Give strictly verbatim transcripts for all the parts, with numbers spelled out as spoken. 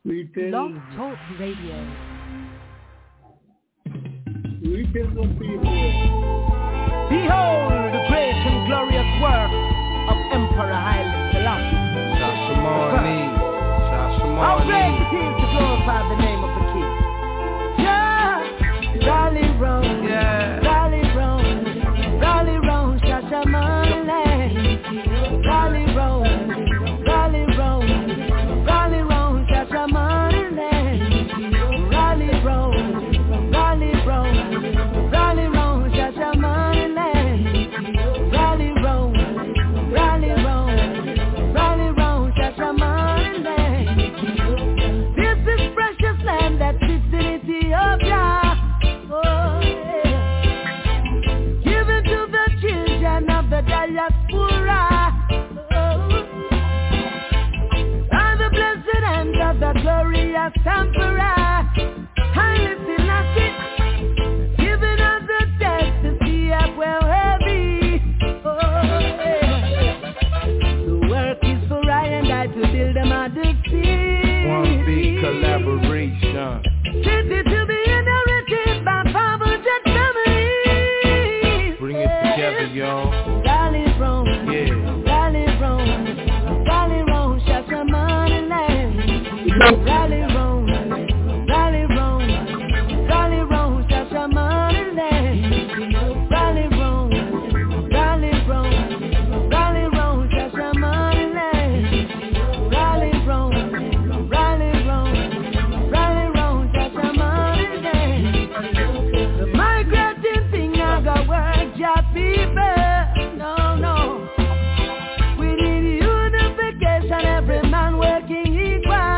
Blog Talk Radio. Greetings of people. Behold the great and glorious work of Emperor Haile Selassie. Shashamani. Shashamani. How great it is to glorify the name of the King. Yeah, rally round, yeah, rally round, rally round, Shashamani. Rally round, rally round, rally round, Shashamani. Rally round, rally round, rally round, Shashamani. Rally round, rally round, rally round, Shashamani. This is precious land that sits in Ethiopia. Oh, yeah. Given to the children of the diaspora. The glorious emperor Haile Selassie, giving us the test to see up well heavy. Oh, yeah. The work is for I and I to build a majesty. One big collaboration. City to be inherited by fathers and families. Bring it together, y'all. Rally round, yeah, rally round, rally round, Shashamani land. Rally round, rally round, rally round, Shashamani land. Rally round, rally round, rally round, Shashamani land. Rally round, rally round, rally round, Shashamani land. The migrating thing I got work, your people. No, no. We need unification, every man working equal.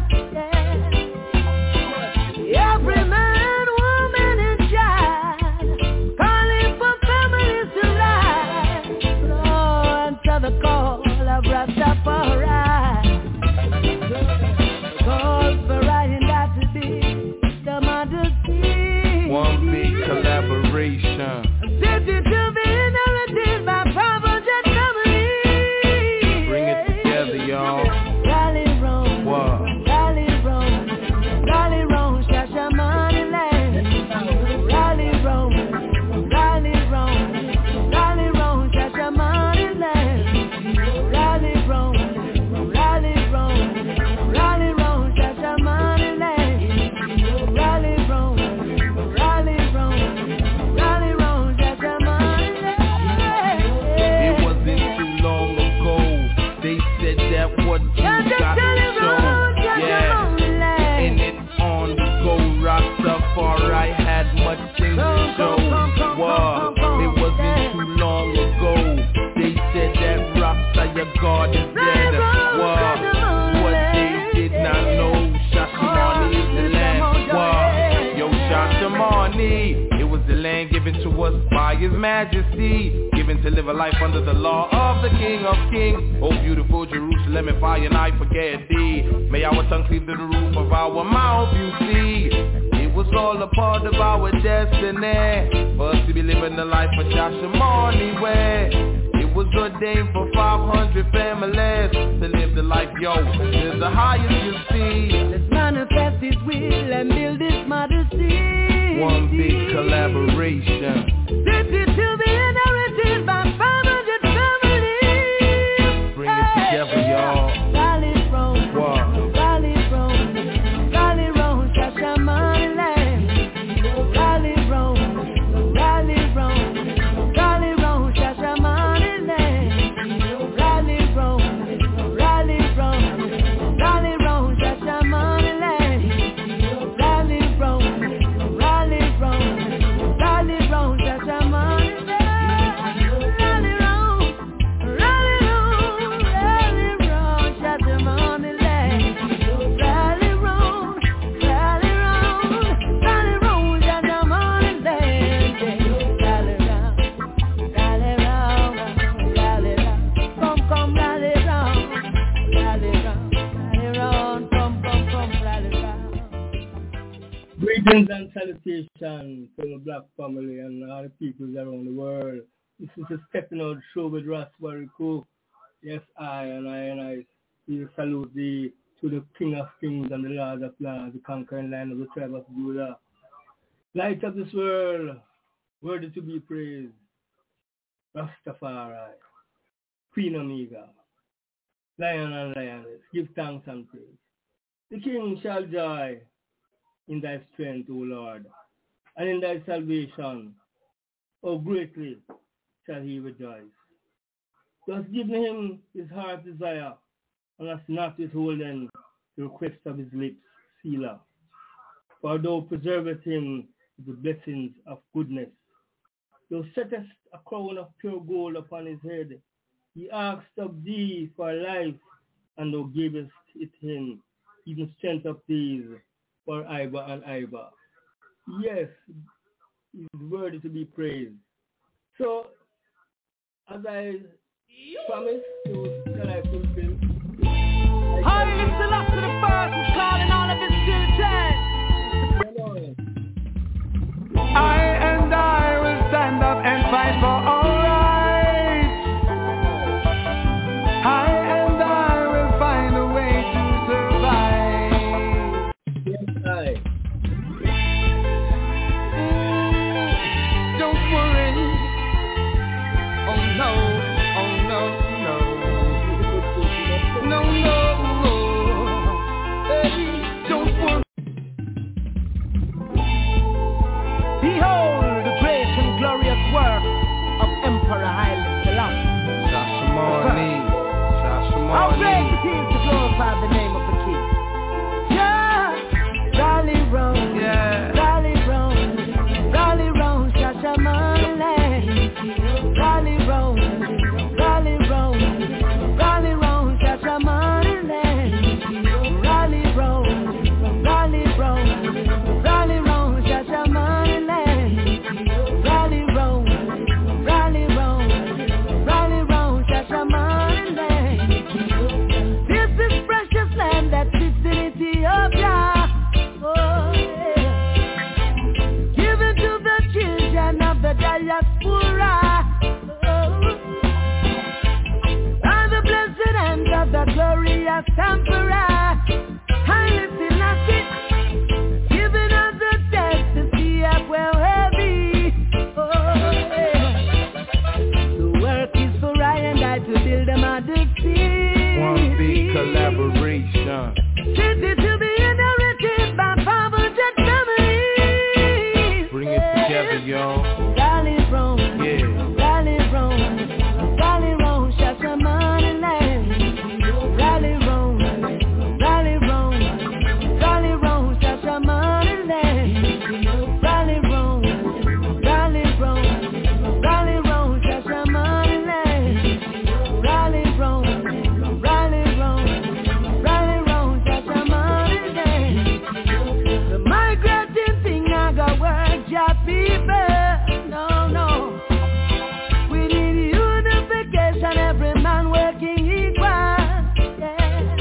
Every man, woman, and child calling for families to rise. Oh, answer the call of Rastafari. Call for writing that to be the majesty. One big collaboration. City to be inherited by fathers and families. Bring it together, y'all. Rally round, what? Rally round, rally round, Shashamani land. Rally round, rally round, rally round, Shashamani land. Rally round, rally round, rally round, Shashamani land. Rally round, rally round, rally round, Shashamani land. It wasn't too long ago. They said that what you got to show. Yeah, and it's on the go. Rastafari had much things to show. Wow, it wasn't too long ago. They said that Rasta, your God is dead. Wow, what they did not know. Shashamani is the land. Wow, yo, Shashamani. It was the land given to us by His Majesty, given to live a life under the law of the King of Kings. Oh, beautiful Jerusalem, if I and I forget thee, may our tongue cleave to the roof of our mouth, you see. It was all a part of our destiny, for us to be living the life of Shashamani way. It was ordained for five hundred families to live the life, yo, to the highest you see. Let's manifest His will and build His majesty. One big collaboration. City to be inherited by fathers and families. Bring it together, y'all. Rally round, what? Rally round, rally round, Shashamani land. Rally round, rally round, rally round, Shashamani land. Rally round, rally round, rally round, Shashamani land. Rally round, rally round, rally round, Shashamani land. Rally round, rally round, rally round, Shashamani land. Rally round, rally round, rally round, Shashamani land. Rally round, rally round, rally round, come, come, rally round, rally round, rally round, come, come, come, rally round. Greetings and salutations to the black family and all the people around the world. This is a stepping out show with Raspberry Cook. Yes, I and I and I we salute the to the King of Kings and the Lord of Lords, the conquering Lion of the tribe of Judah. Light of this world, worthy to be praised. Rastafari, Queen Omega, Lion and Lioness, give thanks and praise. The King shall joy in thy strength, O Lord, and in thy salvation, O greatly shall he rejoice. Thus give him his heart's desire, and hast not withholden the request of his lips, Selah. For thou preservest him with the blessings of goodness. Thou settest a crown of pure gold upon his head. He asked of thee for life, and thou gavest it him, even strength of days for Iba and Iba. Yes, he is worthy to be praised. So, as I promised to shall I fulfill. Haile Selassie the first is calling all of his children. I and I will stand up and fight for our rights. I and I will find a way to survive. Yes, I. Mm, don't worry. Oh no, oh no, no. No, no. Hey, don't worry. Behold the great and glorious work of Emperor Haile Selassie. Shashamani, How great Shashamani. it is to glorify the name of the King. Yeah, rally round, Yeah. rally round, rally round, Shashamane. Rally round, rally round, rally round, Shashamane. Rally round, rally round, rally round, Shashamane. Rally round, rally round, rally round, Shashamane. This is precious land that sits in Ethiopia. Oh, yeah. Given to the children of the diaspora. Oh. By the blessed hand of the glorious Emperor Haile Selassie, giving us the test to see up well heavy. Oh, yeah. The work is for I and I to build a mother city. One big collaboration. City to be inherited by five hundred families. Bring it together, y'all. Rally round, Yeah. rally round, rally round, Shashamane land. Rally round, rally round, rally round, Shashamane land. Rally round, rally round, rally round, Shashamane land. Rally round, rally round, rally round, Shashamane land. The migrating thing I got work, ya people. No, no. We need unification, every man working equal. Yeah.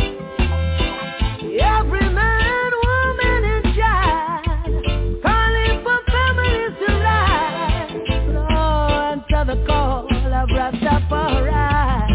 Every man, woman, and child calling for families to rise. Oh, answer the call of Rastafari.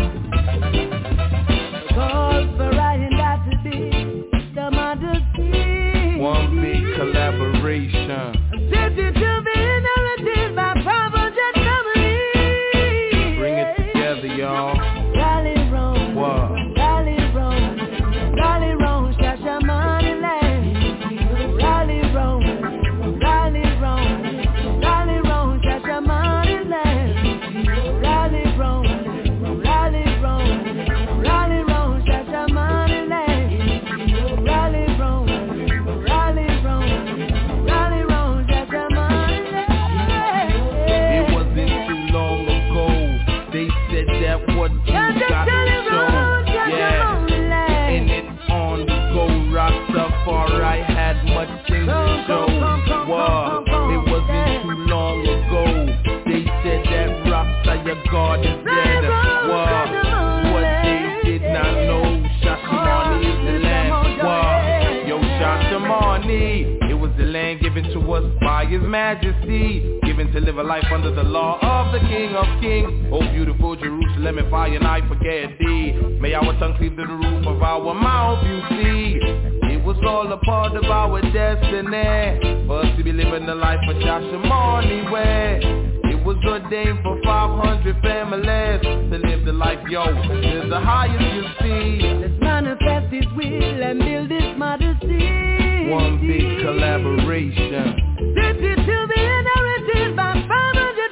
Call for writing that to be the mother king. One big collaboration. City to be inherited by five hundred families. Bring it together, y'all. Rally round, What? rally round, rally round, Shashamane land. Rally round, rally round, rally round, Shashamane land. Rally round, rally round, rally round, Shashamane land. Rally round, rally round, rally round, Shashamane land. It wasn't too long ago. They said that what you got to show. Yeah. And it's on the go. Rastafari had much things to show. Wow. It wasn't too long ago. They said that Rasta, your God is dead. Wow. What they did not know. Shashamani is the land. Wow. Yo, Shashamani. It was the land land given to us by His Majesty, given to live a life under the law of the King of Kings. Oh beautiful Jerusalem, if I and I forget thee, may our tongue cleave to the roof of our mouth, you see. It was all a part of our destiny, for us to be living the life of Shashamane way. It was ordained for five hundred families to live the life, yo, to the highest you see. Let's manifest His will and build His majesty. One big collaboration. City to be inherited by five hundred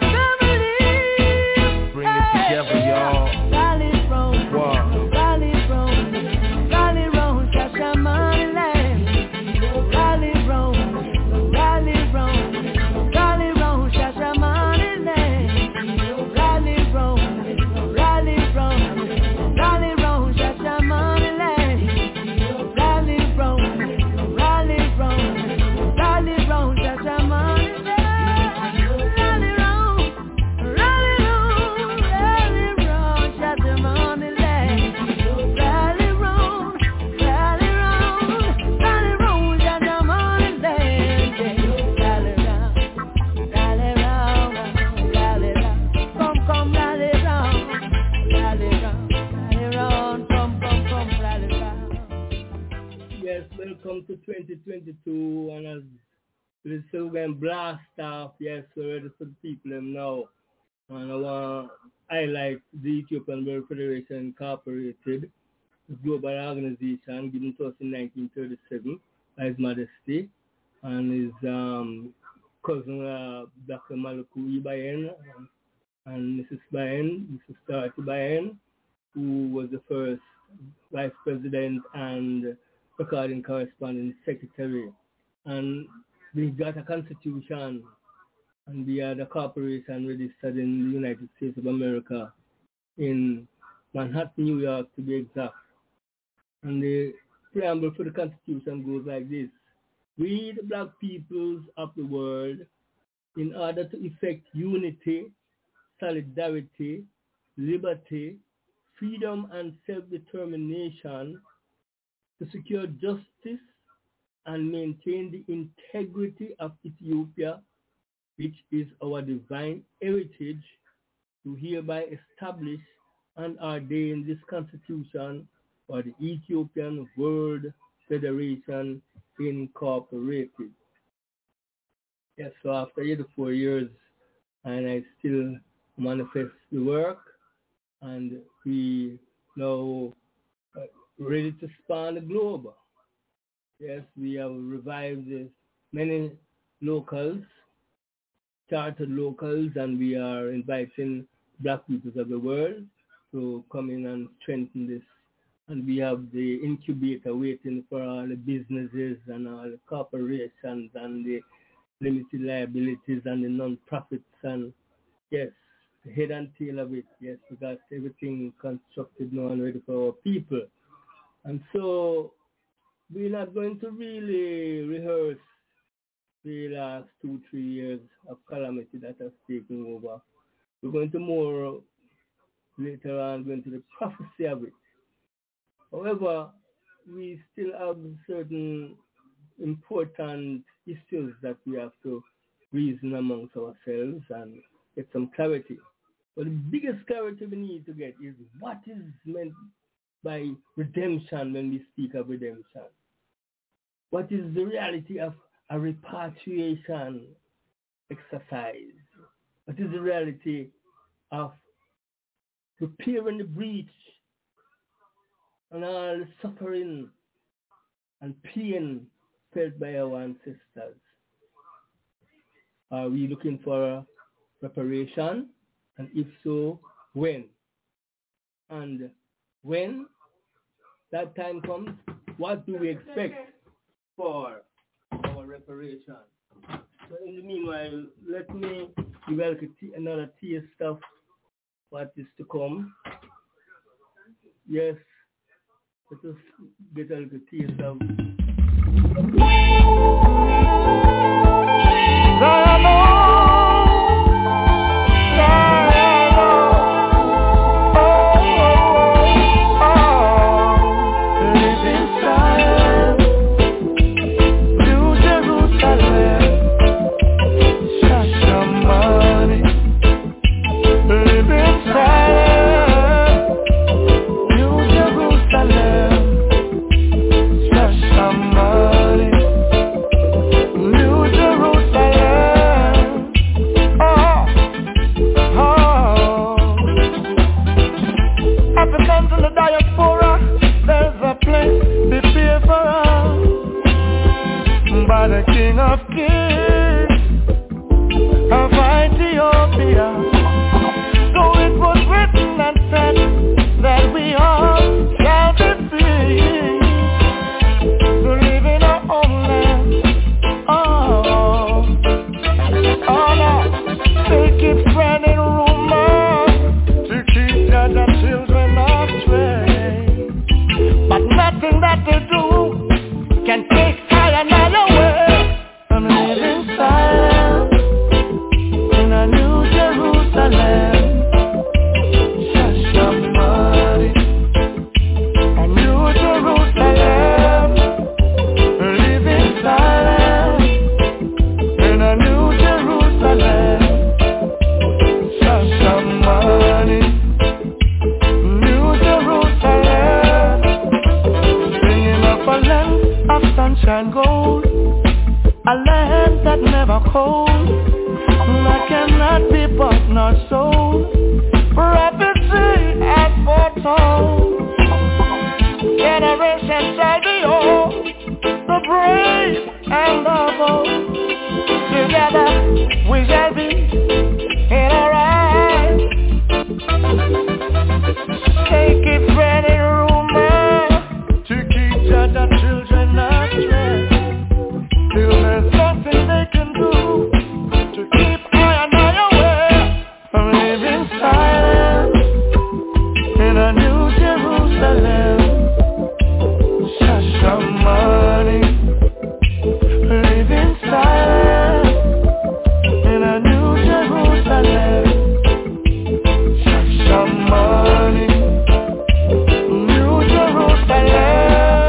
families. Bring it together, y'all. Rally round, Wow. rally round, rally round, Shashamane land. Rally round, rally round, rally round, Shashamane land. Rally round, rally round, rally round, Shashamane land. Rally round, rally round, rally round, Shashamane land. Rally round, rally round, rally round, Shashamane land. Rally round, rally round, rally round, Shashamane land. Rally round, rally round, rally round, come, come, rally round, rally round, rally round, come, come, come, rally round. Yes, welcome to twenty twenty-two, and as we're still going to blast off, yes, we're ready for the people them now. And I want to highlight the Ethiopian World Federation Incorporated, a global organization given to us in nineteen thirty-seven by His Majesty and his um, cousin uh, Doctor Malakui Bayen and, and Missus Bayen, Missus Starty Bayen, who was the first vice president and recording correspondence secretary. And we got a constitution, and we are the corporation registered in the United States of America in Manhattan, New York to be exact. And the preamble for the constitution goes like this: we, the black peoples of the world, in order to effect unity, solidarity, liberty, freedom, and self-determination, to secure justice and maintain the integrity of Ethiopia, which is our divine heritage, to hereby establish and ordain this constitution for the Ethiopian World Federation Incorporated. Yes, so after eighty-four years, and I still manifest the work, and we now uh, ready to span the globe. Yes, we have revived uh, many locals, chartered locals, and we are inviting black peoples of the world to come in and strengthen this. And we have the incubator waiting for all the businesses and all the corporations and the limited liabilities and the non-profits, and yes, the head and tail of it, yes, we got everything constructed now and ready for our people. And so we're not going to really rehearse the last two, three years of calamity that has taken over. We're going to more later on go into the prophecy of it. However, we still have certain important issues that we have to reason amongst ourselves and get some clarity. But the biggest clarity we need to get is what is meant by redemption when we speak of redemption. What is the reality of a repatriation exercise? What is the reality of repairing the breach and all the suffering and pain felt by our ancestors? Are we looking for a reparation? And if so, when? And when that time comes, what do we expect for our reparation? So in the meanwhile, let me develop another taste of what is to come. Yes, let us get a little taste of. New Jerusalem. the King of Kings of Ethiopia. So it was written and said that we all shall be free to live in our own land. Oh, oh no, they keep spreading rumors to keep the children astray, but nothing that they do can take I another way. I'm living silent in a new Jerusalem. Shashamari, a new Jerusalem. Living silent in a new Jerusalem. Shashamari, new Jerusalem. Bringing up a land of sunshine gold, a land that never cold, that cannot be bought nor sold. Prophecy has foretold, generation shall be old, the brave and the bold. Together we shall be in our eyes. They keep spreading rumors to keep the children astray. Still there's nothing they can do to keep I and I away. I'm living silent in a new Jerusalem. Shashamani, living silent in a new Jerusalem. Shashamani, new Jerusalem.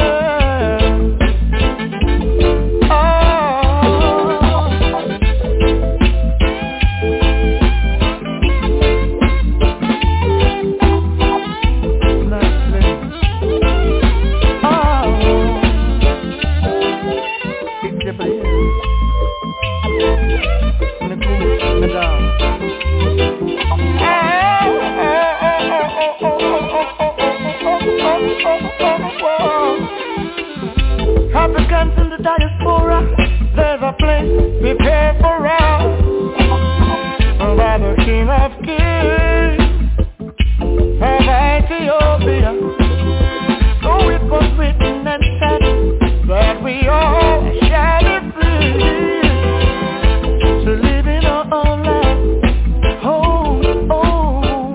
Africans in the diaspora, there's a place prepared for us by the King of Kings of Ethiopia. So it was written and said that we all shall be free to live in our own land. Oh, oh,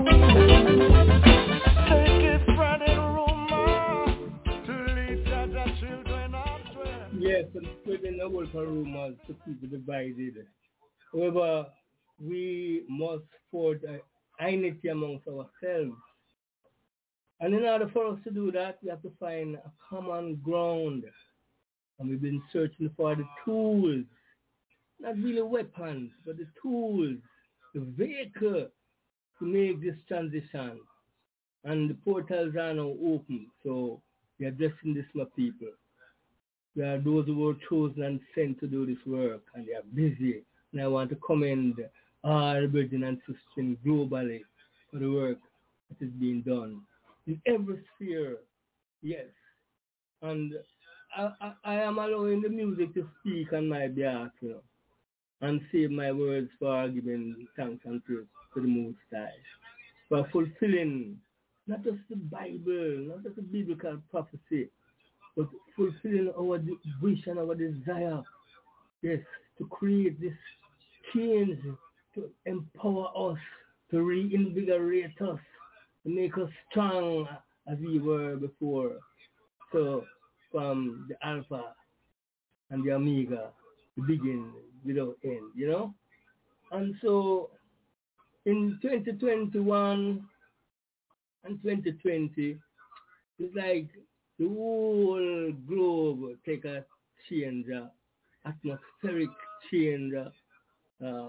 they keep spreading rumors to lead the children astray. Yes, and spreading the word for rumors to keep it divided. However, we must forge a unity amongst ourselves. And in order for us to do that, we have to find a common ground. And we've been searching for the tools, not really weapons, but the tools, the vehicle to make this transition. And the portals are now open, so we are addressing this, my people. We are those who were chosen and sent to do this work, and they are busy. And I want to commend all the brethren and sisters globally for the work that is being done in every sphere. Yes. And I, I, I am allowing the music to speak on my behalf, you know, and save my words for giving thanks and praise to the Most High, for fulfilling not just the Bible, not just the biblical prophecy, but fulfilling our wish and our desire, yes, to create this change, to empower us, to reinvigorate us, to make us strong as we were before. So from the Alpha and the Omega, the beginning without end, you know? And so in twenty twenty-one and twenty twenty, it's like the whole globe take a change, uh, atmospheric change. Uh, uh,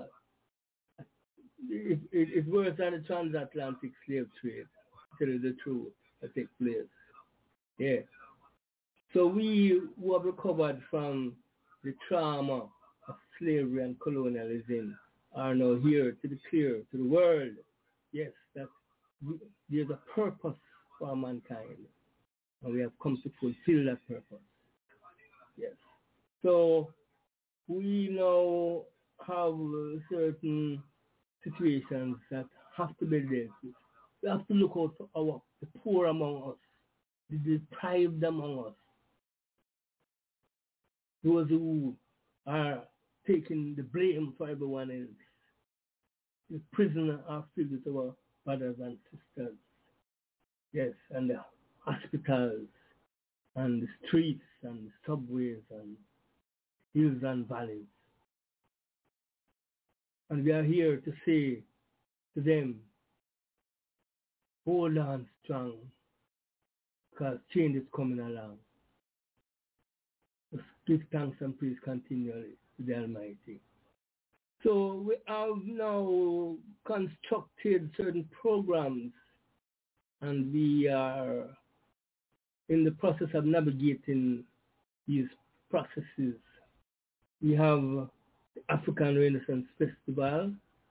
it, it, it's worse than the transatlantic slave trade, to tell you the truth, that take place. Yeah. So we who have recovered from the trauma of slavery and colonialism are now here to declare to the world, yes, that we, there's a purpose for mankind. And we have come to fulfill that purpose. Yes. So we now have certain situations that have to be dealt with. We have to look out for our, the poor among us, the deprived among us, those who are taking the blame for everyone else. The prisoners are filled with our brothers and sisters. Yes, and the hospitals, and the streets, and the subways, and hills and valleys. And we are here to say to them, hold on strong, because change is coming along. Just give thanks and praise continually to the Almighty. So we have now constructed certain programs, and we are in the process of navigating these processes. We have the African Renaissance Festival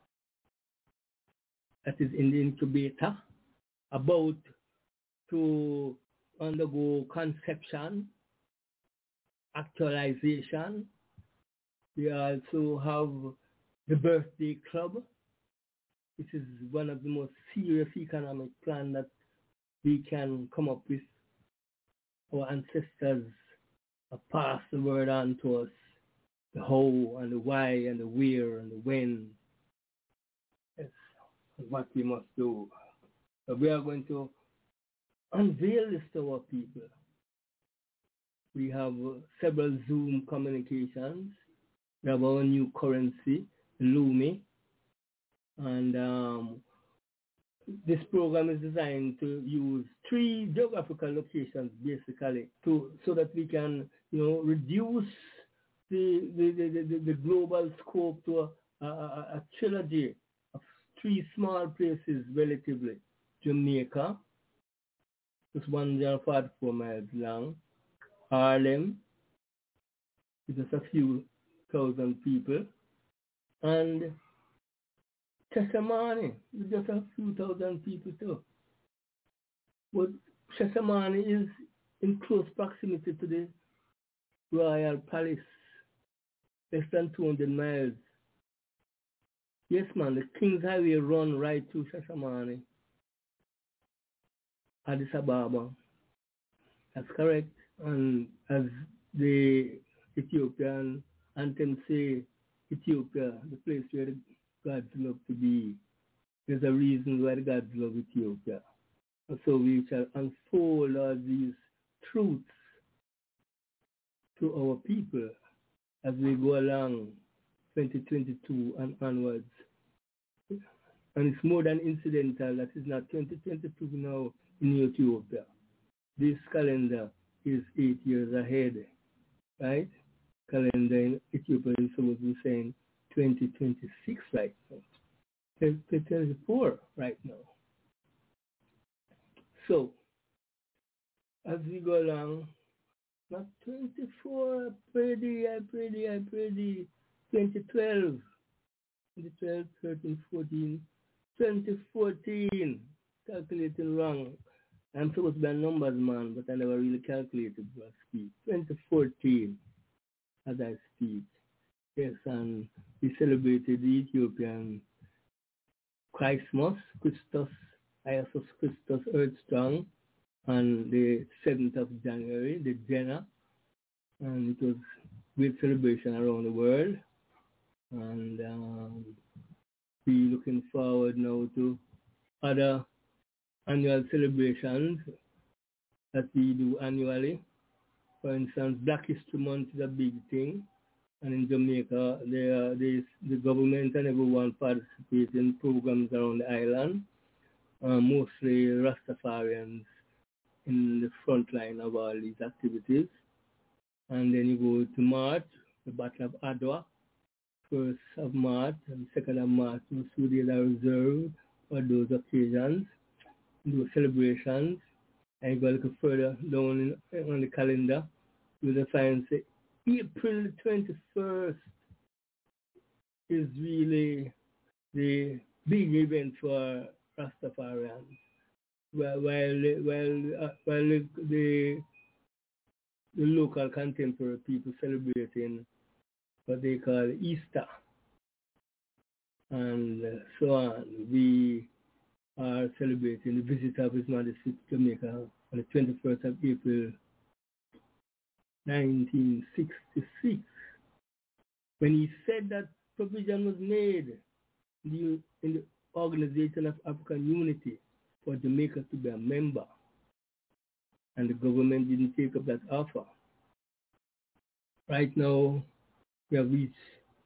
that is in the incubator, about to undergo conception, actualization. We also have the Birthday Club, which is one of the most serious economic plans that we can come up with. Our ancestors have passed the word on to us, the how and the why and the where and the when. That's what we must do. So we are going to unveil this to our people. We have several Zoom communications. We have our new currency, Lumi. And um, this program is designed to use three geographical locations basically to so that we can, you know, reduce the the, the, the, the global scope to a, a, a trilogy of three small places relatively. Jamaica, just one hundred forty-four miles long. Harlem, with just a few thousand people. And Shashamane, with just a few thousand people too. But Shashamane is in close proximity to the Royal Palace, less than two hundred miles. Yes, man, the King's Highway run right through Shashamane, Addis Ababa. That's correct. And as the Ethiopian anthem say, Ethiopia, the place where the gods love to be. There's a reason why the gods love Ethiopia. And so we shall unfold all these truths to our people as we go along twenty twenty-two and onwards. And it's more than incidental that it's not twenty twenty-two now in Ethiopia. This calendar is eight years ahead, right? Calendar in Ethiopia is supposed to be saying twenty twenty-six right now. twenty twenty-four right now. So, as we go along, not twenty-four, I pretty, I pretty, I pretty, twenty twelve, twenty twelve, thirteen, fourteen, twenty fourteen, calculating wrong. I'm supposed to be a numbers man, but I never really calculated what I speak. twenty fourteen, as I speak. Yes, and we celebrated the Ethiopian Christmas, Christos, Iesus Christos Earthstrong, on the seventh of January, the Jena. And it was a great celebration around the world. And um, we're looking forward now to other annual celebrations that we do annually. For instance, Black History Month is a big thing. And in Jamaica, there, there is the government and everyone participate in programs around the island, uh, mostly Rastafarians in the front line of all these activities. And then you go to March, the Battle of Adwa, first of March and second of March, those two days are reserved for those occasions, those celebrations. And you go a little further down in, on the calendar, you'll find say April twenty-first is really the big event for Rastafarians. While while while, uh, while the, the the local contemporary people celebrating what they call Easter, and uh, so on. We are celebrating the visit of His Majesty to Jamaica on the twenty-first of April, nineteen sixty-six, when he said that provision was made in the, in the Organization of African Unity for Jamaica to be a member, and the government didn't take up that offer. Right now, we have reached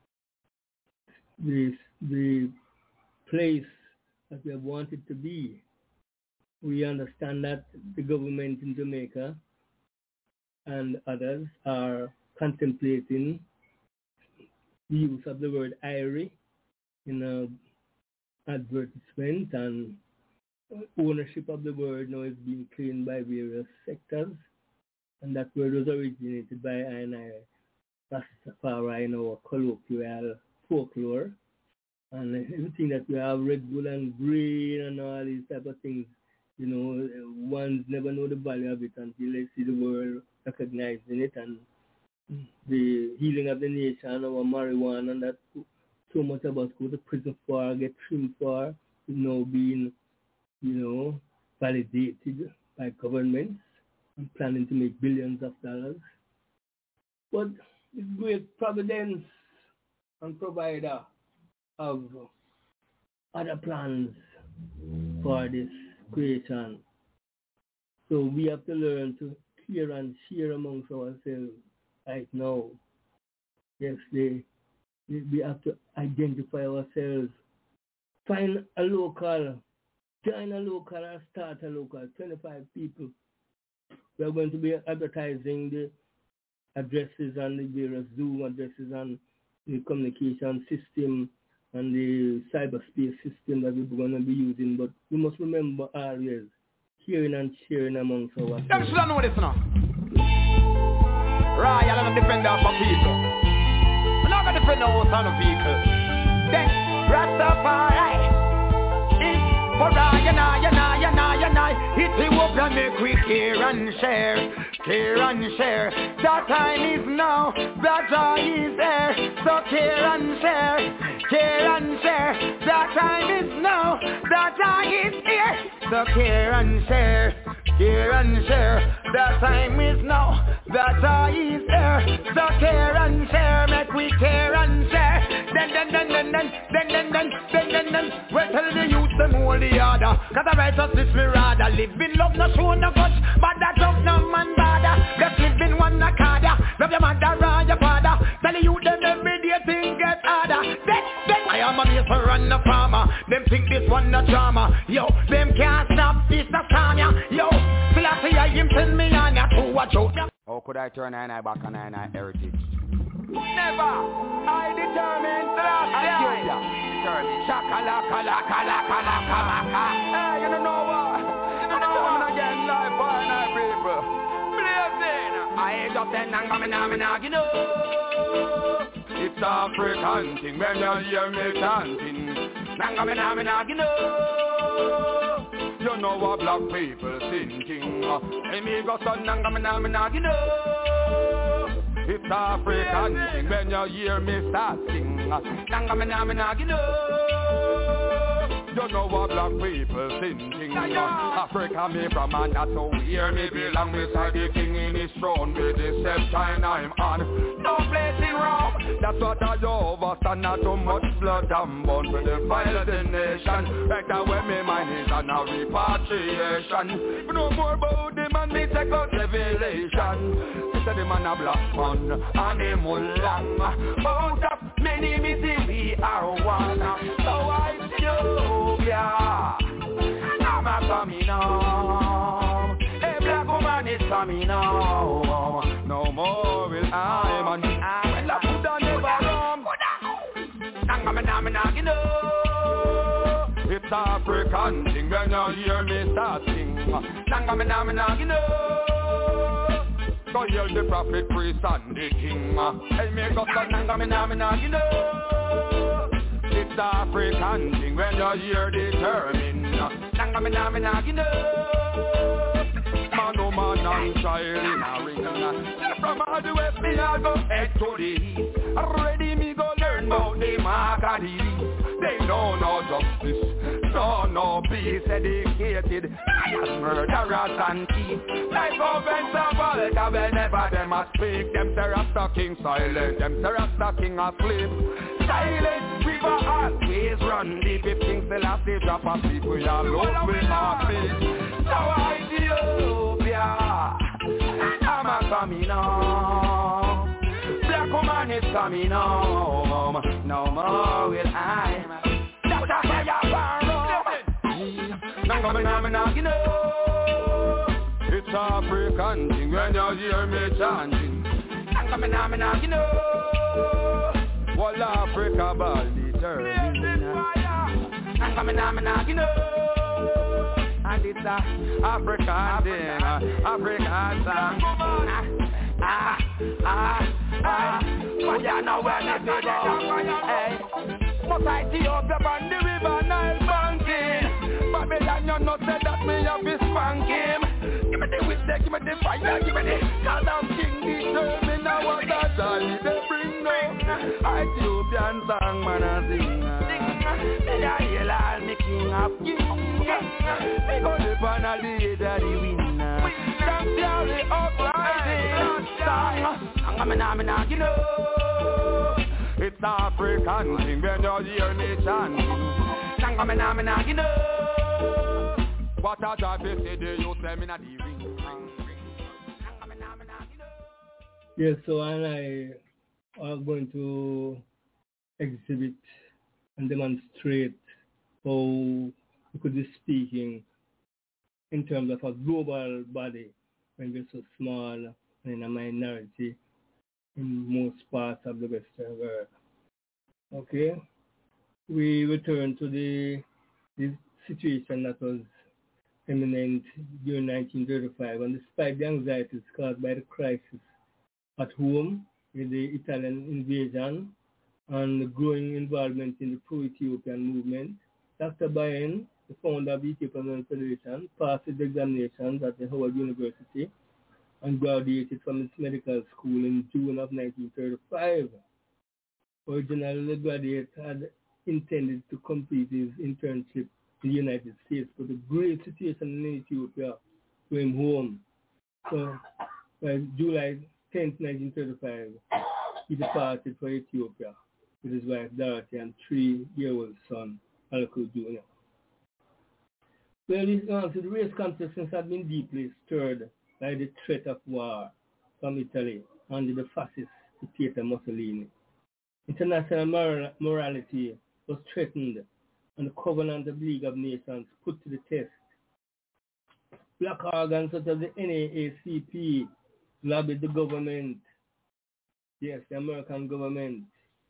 the, the place that we have wanted to be. We understand that the government in Jamaica and others are contemplating the use of the word I R I in an advertisement, and ownership of the word now is being claimed by various sectors, and that word was originated by I and I, Rastafari, in our colloquial folklore, and everything that we have, Red Bull and green and all these type of things, you know, ones never know the value of it until they see the world recognizing it, and the healing of the nation, our marijuana, and that so much about go to prison for, get trimmed for, is now being, you know, validated by governments and planning to make billions of dollars. But the great providence and provider of other plans for this creation. So we have to learn to care and share amongst ourselves right now. Yes, they, we have to identify ourselves. Find a local, join a local or start a local, twenty-five people. We are going to be advertising the addresses and the various Zoom addresses and the communication system and the cyberspace system that we're going to be using. But we must remember always hearing and sharing amongst ourselves. You should know this now. Right, I'm a defender for people. I'm not going to defend our son of people. Then, Rastafari. For I and I and I and I and I hit you up and make we care and share, care and share. That time is now, that joy is there. So care and share, care and share. That time is now, that joy is here. So care and share, care and share. That time is now, that joy is there. So care and share, make we care and share. Then then then then then then then then then then then. We tell the youth them all the order. Cause the righteousness me rather live in love, no show no guts, but that jump no man bother. Just live in one accorder. Love your mother and your father. Tell the youth them every day things get harder. Then then I am a maker and a farmer. Them think this one no drama. Yo, them can't stop this a scam ya. Yo, still I see I him send me on ya to watch out. How could I turn an eye back on an eye heritage? Never. I determined that I give ya. Determined. Shakalaka laka laka laka laka. Hey, you don't know what? You don't know what? Again, live for night people. Blazing. I just said nanga me na me na you know. It's African thing when you hear me chanting. Nanga me na me na you know. You know what black people thinking. Hey, me go son nanga me na me na you know. It's African thing when you hear me start sing. Nanga me na me na you know. You know what black people thinking. Africa me from and that's how we hear me belong beside the king in his throne. With the same time I'm on. No place in Rome. That's what I overstand. Not too much blood and bone for the violence the nation. Right now when me mind is on a repatriation. We know more about them and me take out revelation. He said the man a black man and him long. Out of many me see we are one. So I Ethiopia, I'm a coming home. A black woman is coming home. No more will I man. When I put on the bottom, Nanga me na me na you know. It's African thing when you hear me start sing. Nanga me na me na you know. Go hear the prophet, priest and the king. Hey me go to Nanga me na me na you know. It's African thing when you hear determined. Nanga me na me na you know. Man, oh man, and child in a ring. From a over the west, me I go head to the east. Already me go learn about the mark of the beast. They know no justice, no no peace. Educated liars, murderers and thieves. Like ovens of Volta, whenever them a speak, them say Rasta King silent, them say Rasta King asleep. Silent, we will always run deep. If things the last day drop a sleep, we all love with our feet. Now Ethiopia, I'm a coming home. Black woman is coming home. No more will I. That's a fire burn. Now coming home now, you know. It's African thing when you hear me chanting. Now coming home now, you know. Well, Africa ball determined. I'm coming now, you know. And it's a African thing, African song. Ah, ah, ah. But you know where me go. Hey, but Ethiopia on the river Nile banking. Babylon, you know say that me have to spank him. Give me the whiskey, give me the fire, give me the Saddam King determined. Now what that jolly they bring no. Ethiopian song man a sing. They are here all me king of kings. We go live on a day that the winner. Sanctuary uprising. Song, I'm a man, you know. It's African thing when you hear me chanting. Song, I'm a man, you know. What a job is it, you say me not the ring. Yes, so and I are going to exhibit and demonstrate how we could be speaking in terms of a global body when we're so small and in a minority in most parts of the Western world. Okay? We return to the, the situation that was imminent during nineteen thirty-five, and despite the anxieties caused by the crisis at home with the Italian invasion and the growing involvement in the pro-Ethiopian movement, Doctor Bayen, the founder of the Ethiopian Federation, passed his examinations at the Howard University and graduated from his medical school in June of nineteen thirty-five. Originally, the graduate had intended to complete his internship in the United States, but the great situation in Ethiopia took him home. So, by July tenth, nineteen thirty-five, he departed for Ethiopia with his wife Dorothy and three-year-old son, Alko Junior Well, uh, so the race consciousness had been deeply stirred by the threat of war from Italy under the fascist dictator Mussolini. International moral, morality was threatened and the Covenant of the League of Nations put to the test. Black organs such as the N double A C P lobbied the government, yes, the American government,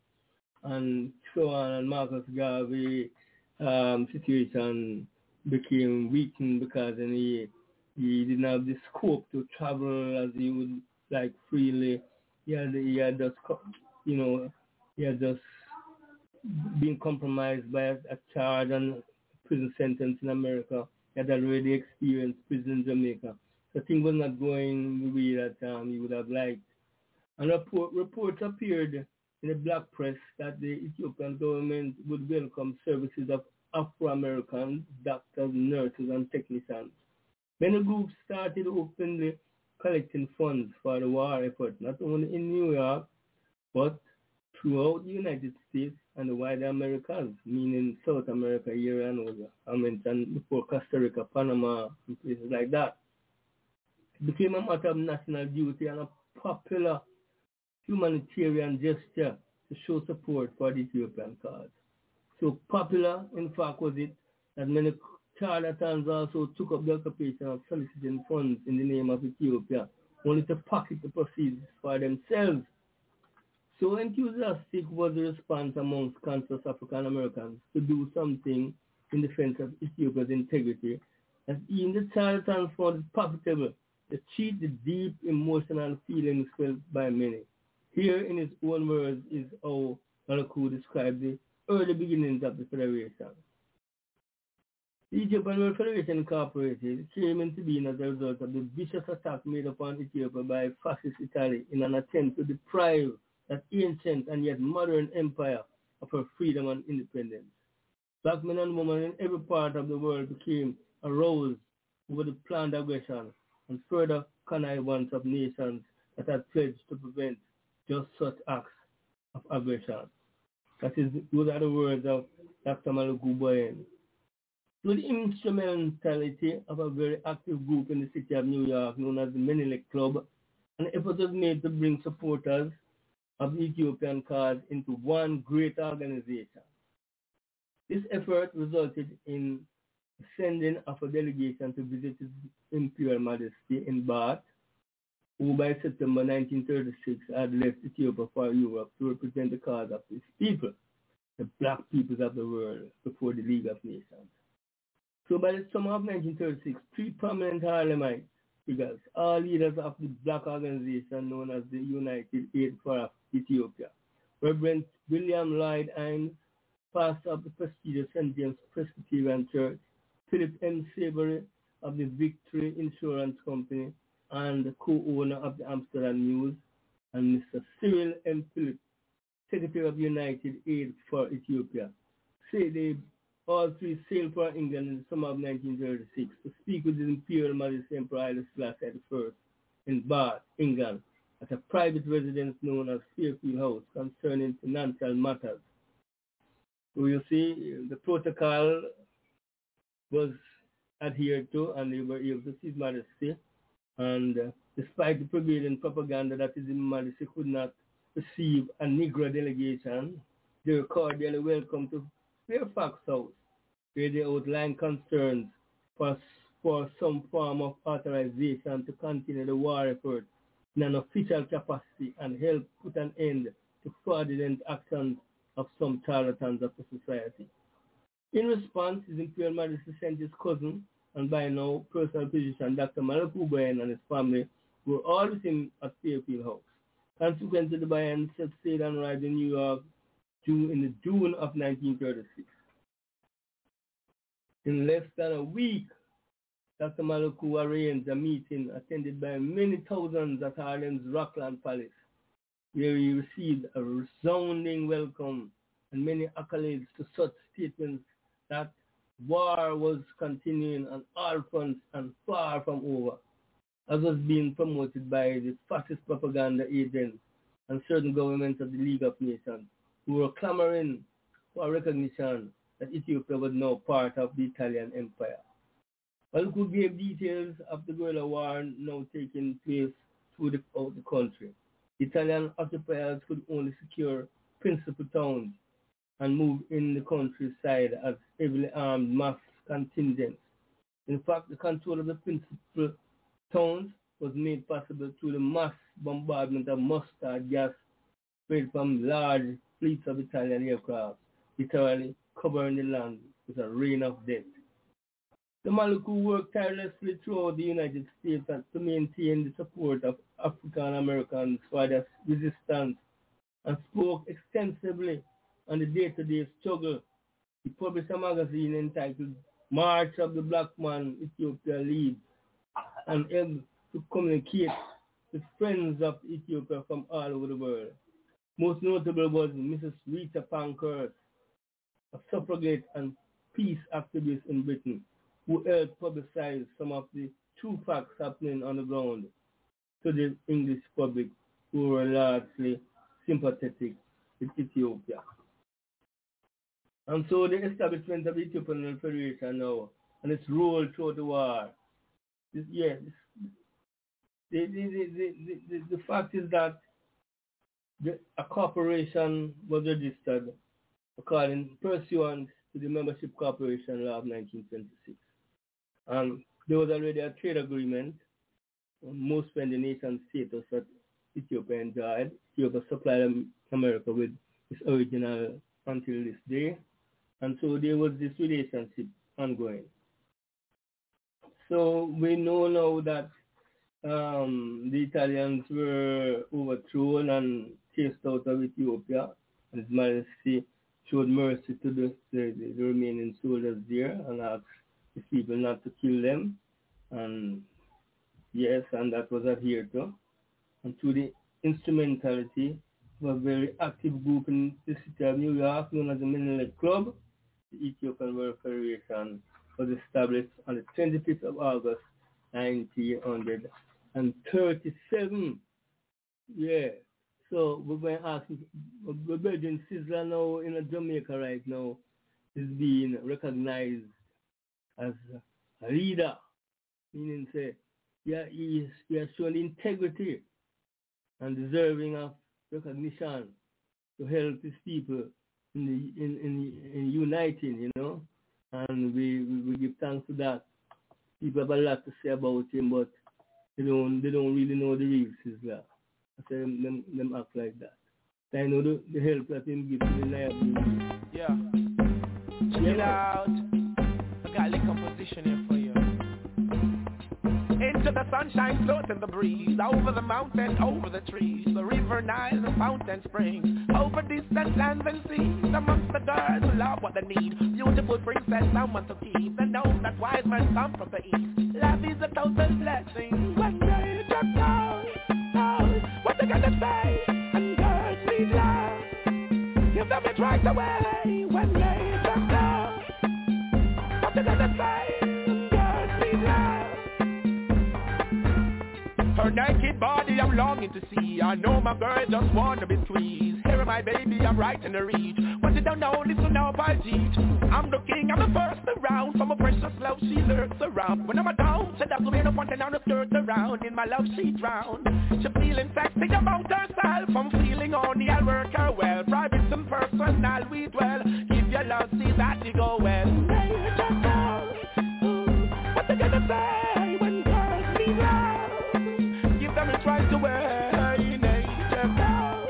and so on, and Marcus Garvey um, situation became weakened because and he, he didn't have the scope to travel as he would like freely. He had, he had just, you know, he had just been compromised by a, a charge and prison sentence in America. He had already experienced prison in Jamaica. So things was not going the way that um, he would have liked. And report, reports appeared in the black press that the Ethiopian government would welcome services of Afro-Americans, doctors, nurses, and technicians. Many groups started openly collecting funds for the war effort, not only in New York, but throughout the United States and the wider Americas, meaning South America here and over. I mentioned before Costa Rica, Panama, and places like that. It became a matter of national duty and a popular humanitarian gesture to show support for the Ethiopian cause. So popular, in fact, was it that many charlatans also took up the occupation of soliciting funds in the name of Ethiopia, only to pocket the proceeds for themselves. So enthusiastic was the response amongst conscious African Americans to do something in defense of Ethiopia's integrity, that even the charlatans found it profitable to cheat the deep emotional feelings felt by many. Here, in his own words, is how Malaku described the early beginnings of the Federation. The Ethiopian World Federation Incorporated came into being as a result of the vicious attack made upon Ethiopia by fascist Italy in an attempt to deprive that ancient and yet modern empire of her freedom and independence. Black men and women in every part of the world became aroused over the planned aggression and further connivance of nations that had pledged to prevent just such acts of aggression. That is, those are the words of Doctor Maluku Boyen. Through the instrumentality of a very active group in the city of New York known as the Menelik Club, an effort was made to bring supporters of the Ethiopian cause into one great organization. This effort resulted in the sending of a delegation to visit His Imperial Majesty in Bath, who by September nineteen thirty-six had left Ethiopia for Europe to represent the cause of his people, the black peoples of the world, before the League of Nations. So by the summer of nineteen thirty-six, three prominent Harlemite figures, all leaders of the black organization known as the United Aid for Ethiopia, Reverend William Lloyd Hines, pastor of the prestigious Saint James Presbyterian Church, Philip M. Savory of the Victory Insurance Company, and the co-owner of the Amsterdam News, and Mister Cyril M. Philip, Secretary of United Aid for Ethiopia. Say they all three sailed for England in the summer of nineteen thirty-six to speak with His Imperial Majesty Emperor Haile Selassie the First in Bath, England, at a private residence known as Fairfield House concerning financial matters. So you see, the protocol was adhered to, and they were able to see His Majesty. And uh, despite the prevailing propaganda that His Majesty could not receive a Negro delegation, they were cordially welcome to Fairfax House, where they outlined concerns for, for some form of authorization to continue the war effort in an official capacity and help put an end to fraudulent actions of some charlatans of the society. In response, His Imperial Majesty sent his cousin and by now personal physician Doctor Maluku Boyen and his family were all with him at Fairfield House. Consequently, the Boyens set sail and arrived in New York in the June of nineteen thirty-six. In less than a week, Doctor Maluku arranged a meeting attended by many thousands at Harlem's Rockland Palace, where he received a resounding welcome and many accolades to such statements that war was continuing on all fronts and far from over, as was being promoted by the fascist propaganda agents and certain governments of the League of Nations, who were clamoring for recognition that Ethiopia was now part of the Italian Empire. Maluku gave details of the guerrilla war now taking place throughout the country. Italian occupiers could only secure principal towns and move in the countryside as heavily armed mass contingents. In fact, the control of the principal towns was made possible through the mass bombardment of mustard gas spread from large fleets of Italian aircraft, literally covering the land with a rain of death. The Maluku worked tirelessly throughout the United States to maintain the support of African Americans for their resistance and spoke extensively on the day-to-day struggle. He published a magazine entitled March of the Black Man, Ethiopia Leads, and able to communicate with friends of Ethiopia from all over the world. Most notable was Missus Rita Pankhurst, a suffragette and peace activist in Britain, who helped publicize some of the true facts happening on the ground to the English public, who were largely sympathetic with Ethiopia. And so the establishment of the Ethiopian Federation now and its role throughout the war, this, yeah, this, the, the, the, the, the, the fact is that the, a corporation was registered according pursuant to the Membership Corporation Law of nineteen twenty-six. And there was already a trade agreement on most friendly nation status that Ethiopia enjoyed. Ethiopia supplied America with its original until this day. And so there was this relationship ongoing. So we know now that um, the Italians were overthrown and chased out of Ethiopia, and His Majesty showed mercy to the, the, the remaining soldiers there and asked the people not to kill them. And yes, and that was adhered to. And through the instrumentality of a very active group in the city of New York known as the Menelik Club, the Ethiopian World Federation was established on the twenty-fifth of August, nineteen thirty-seven. Yeah. So we're going to ask, my brother Sizzla now in Jamaica right now is being recognized as a leader, meaning say, yeah, he, is, he has shown integrity and deserving of recognition to help his people in the, in, in, in uniting, you know, and we, we, we give thanks for that. People have a lot to say about him, but they don't they don't really know the real Sizzla. I say them, them, them act like that. I know the, the help that him give to the life. Yeah. Check yeah. it out. I got a little composition here for you. Into the sunshine, floating the breeze, over the mountain, over the trees, the river Nile, the fountain springs, over distant lands and seas, amongst the girls who love what they need, beautiful princess, someone to keep, they know that wise men come from the east. Love is a total blessing, when they just know, know what they gotta say, and girls need love, give them it right away, when they just know, what they gotta say, and girls need love. Her naked body I'm longing to see. I know my girl just wanna be squeezed. Here my baby, I'm right in the reach. What you don't know, listen now, I teach. I'm the king, I'm the first around. From a precious love, she lurks around. When I'm down, she doesn't mean no wanting down the skirt around. In my love, she drowned. She feeling sexy about herself. I'm feeling only, I'll work her well. Private and personal, we dwell. If your love, see that you go well. Hey, you just know. Ooh, what you gonna say when girls need love? Them is right away in nature now.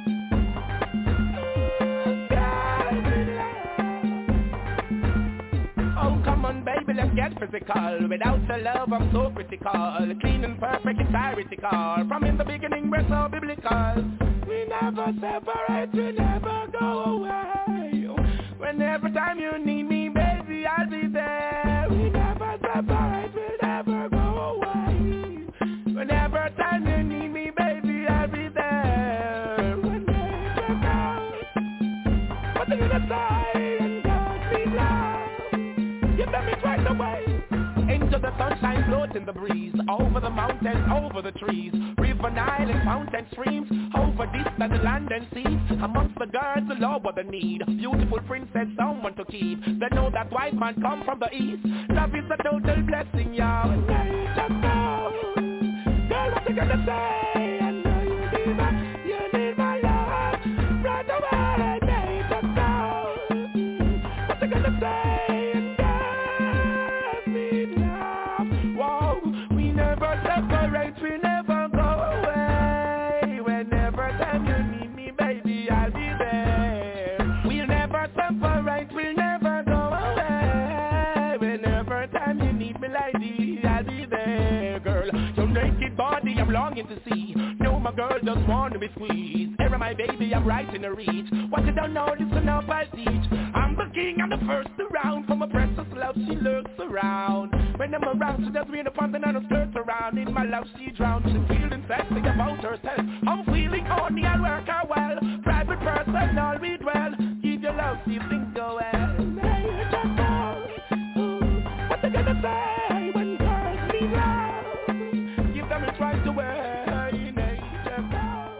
Oh, come on, baby, let's get physical. Without your love, I'm so critical. Clean and perfect, it's heretical. From in the beginning, we're so biblical. We never separate, we never go away. Whenever time you need me, baby, I'll be there. We never separate, we never go away. Whenever time you need me, baby, I'll be there. When they check out, what they gonna say, and God be love. Give them it right away. Into the sunshine, float in the breeze, over the mountains, over the trees, river Nile and fountain streams, over distant land and seas, amongst the girls who love what they need, beautiful princess, someone to keep. They know that white man come from the east. Love is a total blessing, y'all. And they just know. Girl, what you gonna say? I know you need my, you need my love right away, baby, just know. What you gonna say? And girls need love. Whoa, we never separate, we never go away. Whenever time you need me, baby, I'll be there. We'll never separate, we'll never go away. Whenever time you need me, lady, I'll be there, girl. Naked body I'm longing to see. No, my girl just want to be squeezed. Here my baby, I'm right in the reach. What you don't know, listen up, I'll teach. I'm the king, I'm the first around. For my precious love, she lurks around. When I'm around, she does me in the front and on the skirt around. In my love, she drowns. She's feeling sexy about herself. I'm feeling only, I'll work her well. Private person, all we dwell. Give your love, see if things go well. Hey, you just know. Ooh, what you gonna say when girls need love? Right away in nature now.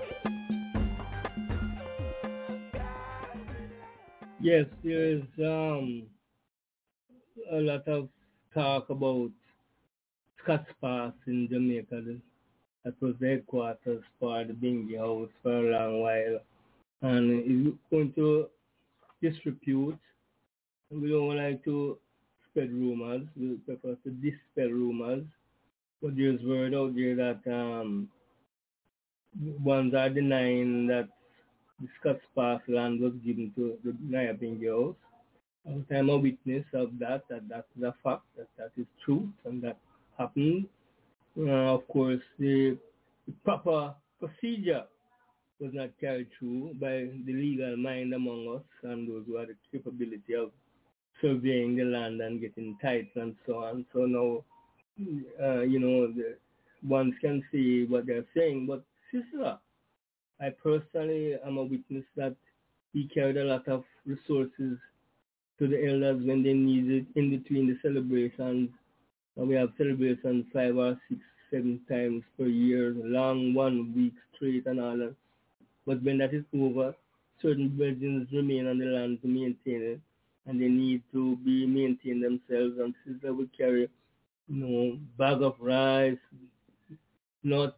Yes, there is um, a lot of talk about Scott's Pass in Jamaica. That was the headquarters for the Bingy House for a long while. And it's going to disrepute. We don't like to spread rumors. We prefer to dispel rumors. But there's word out there that um, ones are denying that the Scott's Pass land was given to the Nyabingi House. I'm a witness of that, that that's a fact, that that is true, and that happened. Uh, of course, the, the proper procedure was not carried through by the legal mind among us and those who had the capability of surveying the land and getting titles and so on. So now, uh, you know, the, one can see what they're saying. But Sister, I personally am a witness that he carried a lot of resources to the elders when they needed in between the celebrations. And we have celebrations five or six, seven times per year, long one week straight and all that. But when that is over, certain virgins remain on the land to maintain it, and they need to be maintained themselves. And Sister would carry, you know, bag of rice, nuts,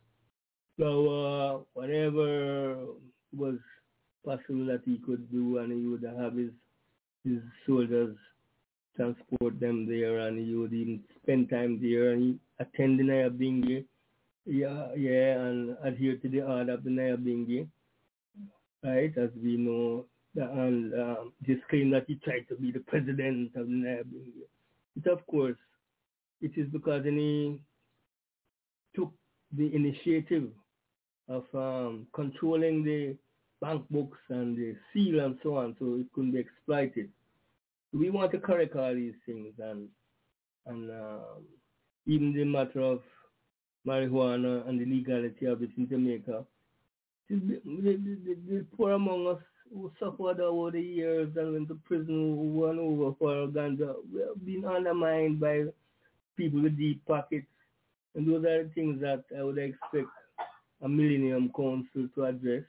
flour, whatever was possible that he could do, and he would have his his soldiers transport them there, and he would even spend time there, and he attend the Nyabinghi, yeah, yeah, and adhere to the order of the Nyabinghi, right, as we know, and um, this claim that he tried to be the president of the Nyabinghi. But of course, it is because he took the initiative of um, controlling the bank books and the seal and so on, so it couldn't be exploited. We want to correct all these things, and and um, even the matter of marijuana and the legality of it in Jamaica. The, the, the, the poor among us who suffered over the years and went to prison, who went over for ganja, we have been undermined by people with deep pockets, and those are the things that I would expect a Millennium Council to address.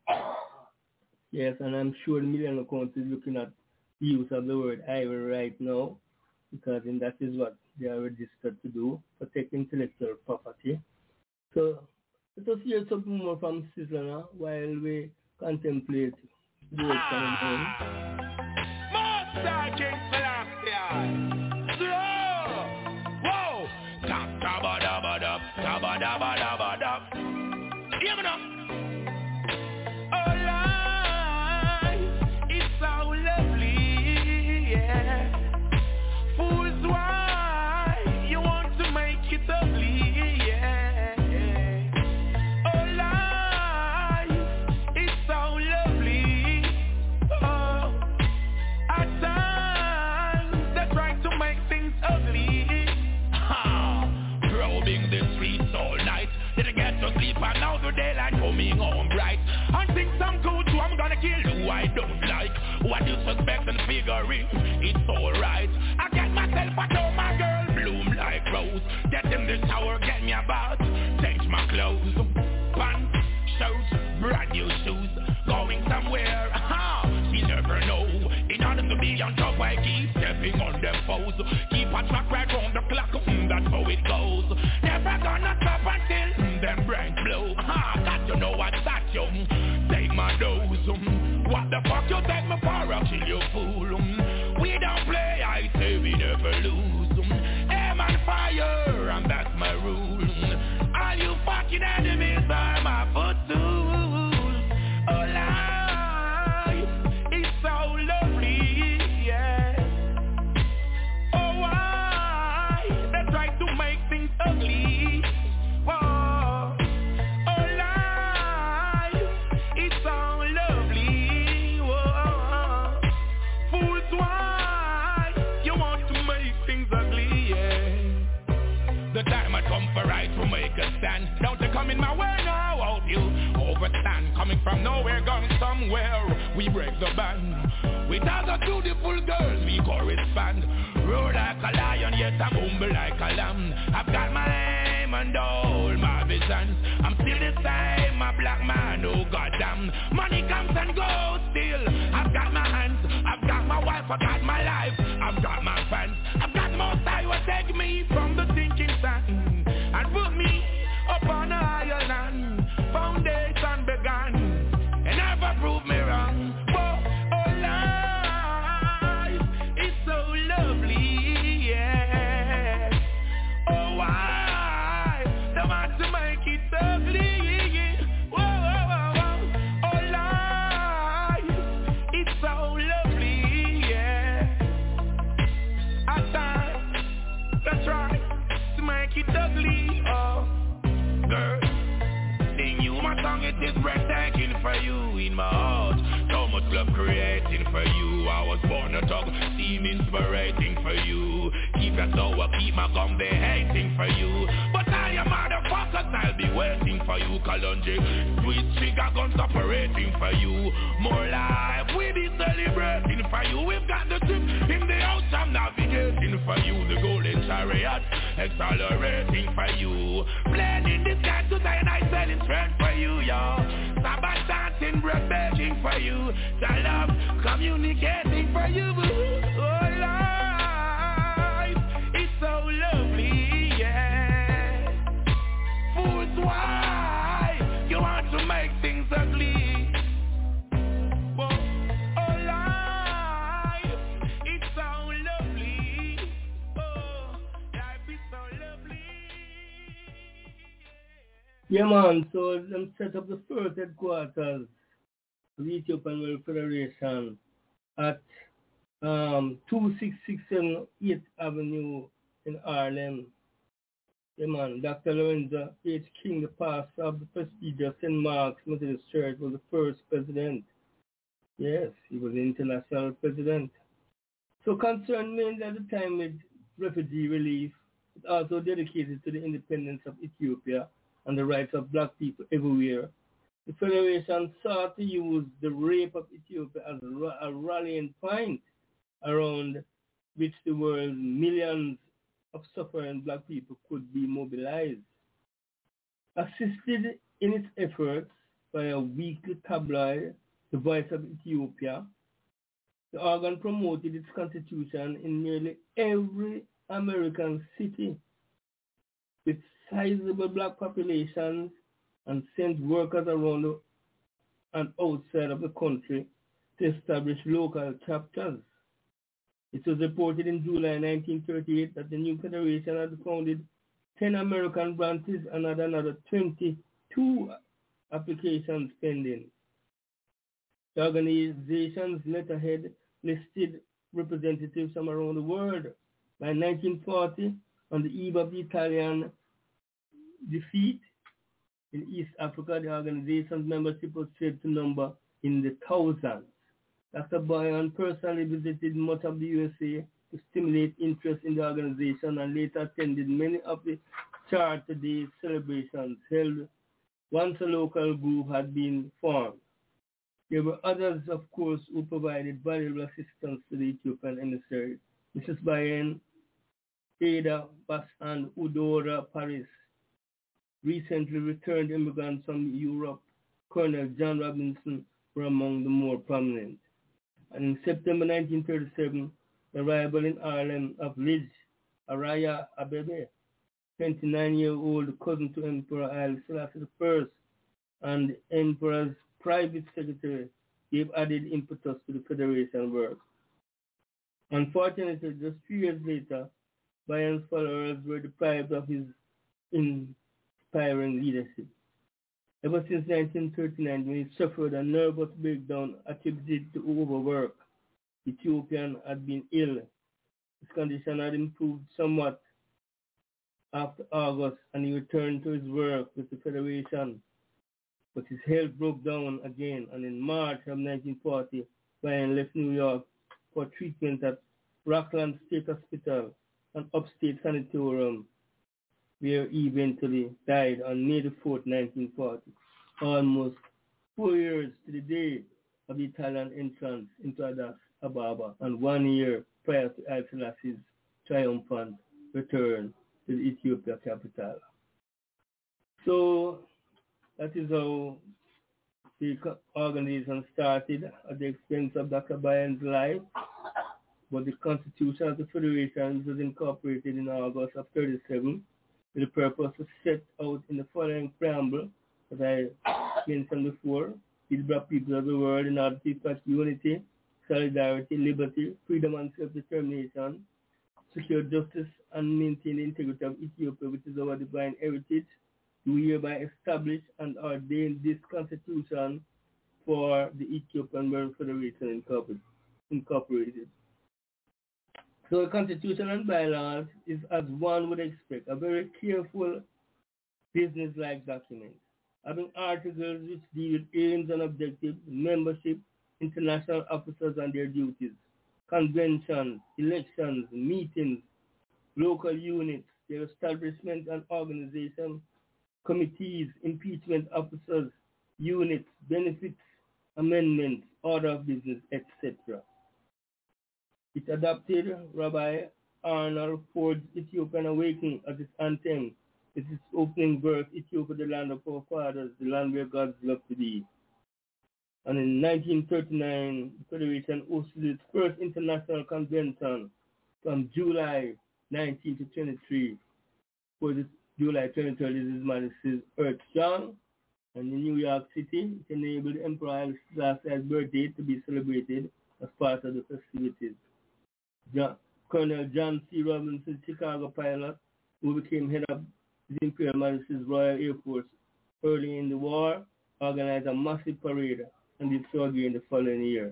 Yes, and I'm sure the Millennium Council is looking at the use of the word ivory right now, because then that is what they are registered to do, protect intellectual property. So let us hear something more from Sizzler while we contemplate those kind of things. Master King Celestial. Slow. Whoa. Tap, tabba, dabba, dab, tabba, dabba, dabba, dab. Hear me now. And now the daylight coming on bright, and think some good too, I'm gonna kill who I don't like. What you suspect and figuring, it's alright. I get myself, I know my girl bloom like rose. Get in the shower, get me a bath, change my clothes, pants, shirt, brand new shoes, going somewhere, ha, she never know. In order to be on top, I keep stepping on them foes. Keep a track right round the clock, mm, that's how it goes. Never gonna stop until mm, them brains blow. Ha, got to know what's at you, mm, take my dose. Mm, what the fuck you take me for, I'll kill you fool. Mm, we don't play, I say we never lose. Mm, aim and fire, and that's my rule. Mm, all you fucking enemies are my footstools. Oh, life is so lovely, yeah. Oh, why they try to make things ugly? Whoa. Oh, life is so lovely, whoa. Fools, why you want to make things ugly, yeah. The time I come for right to make a stand. Don't you come in my way now, I hope you overstand. Coming from nowhere, going somewhere, we break the band. With other beautiful girls, we correspond. Roar like a lion, yet I'm humble like a lamb. I've got my aim and all my visions. I'm still the same, my black man, oh goddamn. Money comes and goes still. I've got my hands, I've got my wife, I've got my life, I've got my fans. I've got most I will take me from the sinking sand and put me upon a higher land. Foundation began and never prove me wrong. Whoa, oh, life is so lovely, yeah. Oh, why don't want to make it ugly? Whoa, whoa, whoa, whoa. Oh, life is so lovely, yeah. At times, that's right, to make it ugly, oh, girl. My song, it is breathtaking for you in my heart. So much love creating for you. I was born a thug, seem inspirating for you. Keep your sour, keep my gum, they hating for you. But all your motherfuckers, I'll be waiting for you, Kalonji. Sweet trigger guns operating for you. More life, we be celebrating for you. We've got the tip in the house, I'm navigating for you. The golden chariot, accelerating for you. Blending this guy to die and I selling strength for you, yo. Sabbath dancing, breath begging for you. The love communicating for you. Oh, life is so lovely, yeah. Fool's why you want to make things ugly. Oh, oh, life is so lovely. Oh, life is so lovely. Yeah, man, so them set up the first headquarters of the Ethiopian World Federation at um, two six six seven eighth Avenue in Harlem. Yeah, man, Doctor Lorenzo H. King, the pastor of the prestigious Saint Mark's Methodist Church, was the first president. Yes, he was the international president. So concerned mainly at the time with refugee relief, it also dedicated to the independence of Ethiopia and the rights of black people everywhere. The Federation sought to use the rape of Ethiopia as a rallying point around which the world's millions of suffering black people could be mobilized. Assisted in its efforts by a weekly tabloid, The Voice of Ethiopia, the organ promoted its constitution in nearly every American city with sizable black populations and sent workers around the, and outside of the country to establish local chapters. It was reported in July nineteen thirty-eight that the new federation had founded ten American branches and had another twenty-two applications pending. The organization's letterhead listed representatives from around the world. By nineteen forty, on the eve of the Italian defeat in East Africa, the organization's membership was said to number in the thousands. Doctor Boyan personally visited much of the U S A to stimulate interest in the organization and later attended many of the Charter Day celebrations held once a local group had been formed. There were others, of course, who provided valuable assistance to the Ethiopian emissary. Missus Boyan, Ada Bass, and Udora Paris. Recently returned immigrants from Europe, Colonel John Robinson, were among the more prominent. And in September nineteen thirty-seven, the arrival in Ireland of Liz Araya Abebe, twenty-nine-year-old cousin to Emperor Haile Selassie the First, and the Emperor's private secretary, gave added impetus to the Federation work. Unfortunately, just few years later, Boyan's followers were deprived of his inspiring leadership. Ever since nineteen thirty-nine, when he suffered a nervous breakdown attributed to overwork, Ethiopian had been ill. His condition had improved somewhat after August, and he returned to his work with the Federation. But his health broke down again, and in March of nineteen forty, Boyan left New York for treatment at Rockland State Hospital, an upstate sanatorium, where he eventually died on May the fourth, nineteen forty, almost four years to the day of the Italian entrance into Addis Ababa, and one year prior to Haile Selassie's triumphant return to the Ethiopia capital. So that is how the organization started at the expense of Doctor Boyan's life, but the Constitution of the Federation was incorporated in August of thirty-seven. The purpose is set out in the following preamble that I mentioned before. The black people of the world in order to effect unity, solidarity, liberty, freedom and self-determination, secure justice and maintain the integrity of Ethiopia, which is our divine heritage, do hereby establish and ordain this constitution for the Ethiopian World Federation Incorporated. So the Constitution and bylaws is, as one would expect, a very careful business-like document, having articles which deal with aims and objectives, membership, international officers and their duties, conventions, elections, meetings, local units, their establishment and organization, committees, impeachment officers, units, benefits, amendments, order of business, et cetera. It adopted Rabbi Arnold Ford's Ethiopian Awakening as its anthem. It is opening verse, Ethiopia, the land of our fathers, the land where God's love to be. And in nineteen thirty-nine, the Federation hosted its first international convention from July nineteenth to twenty-three. For this July twenty-third, this is Majesty's Earth Song. And in New York City, it enabled Emperor Haile Selassie's birthday to be celebrated as part of the festivities. John, Colonel John C. Robinson, Chicago pilot, who became head of His Imperial Majesty's Royal Air Force early in the war, organized a massive parade and did so again the following year.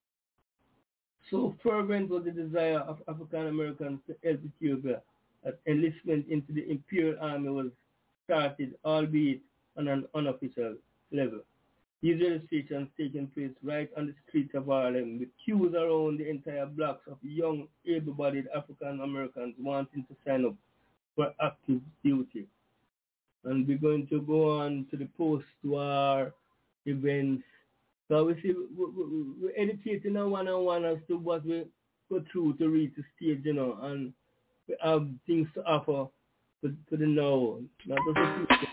So fervent was the desire of African Americans to help Ethiopia that enlistment into the Imperial Army was started, albeit on an unofficial level. These registrations taking place right on the streets of Harlem, with queues around the entire blocks of young, able-bodied African Americans wanting to sign up for active duty. And we're going to go on to the post-war events. So we see, we're educating our one-on-one as to what we go through to reach the stage, you know, and we have things to offer to, to the now, not just the future.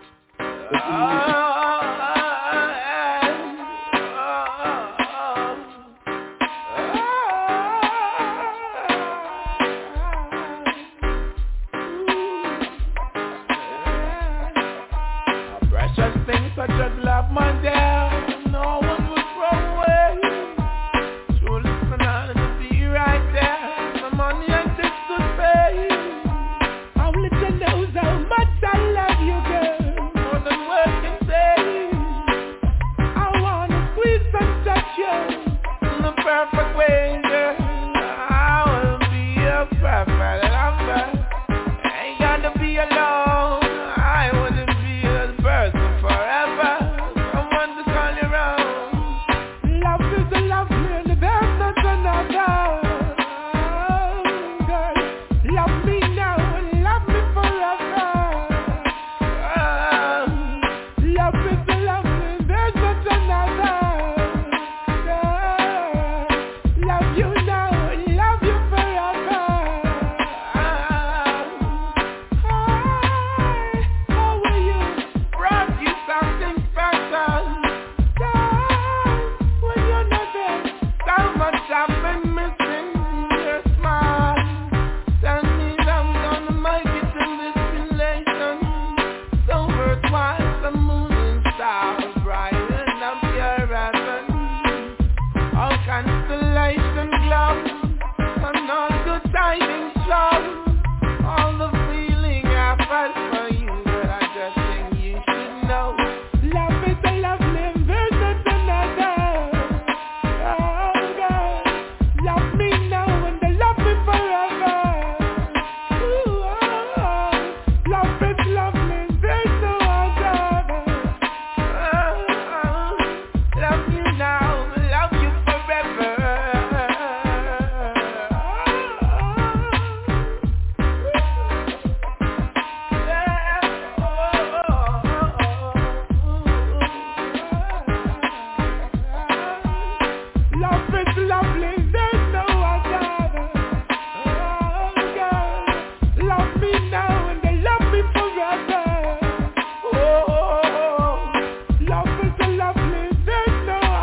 Precious things such as love, my dear, no one would throw away. So listen on to be right there. The money and this to pay. I'll let you know how much I love you, girl. More than words can say. I wanna squeeze and touch you in the perfect way, girl. I will be a perfect lover. I ain't gotta be alone. I wouldn't be a person forever. Someone to call you around. Love is a love, man. There's not another. Oh, girl, love me now and love me forever. Oh, love is a love, man. There's not another. Girl, love you now and love you forever. Oh, hi, how are you? Brought you something special. Girl, when you're not there, so much I've been missing. Your smile, tell me that I'm gonna make it in this relation. So worthwhile, the moon and stars bright and up your heaven. All constellation glow, and all good tidings show. All the feeling I felt for you, but I just think you should know. Love is a lovely, there's not another. Oh, girl, love me now and they love me forever. Ooh, oh, oh. Love is lovely, there's no other. Oh, oh. Love you now, love you forever. Love is lovely, there's no other. Oh, girl, love me now and they love me forever. Oh, love is lovely, there's no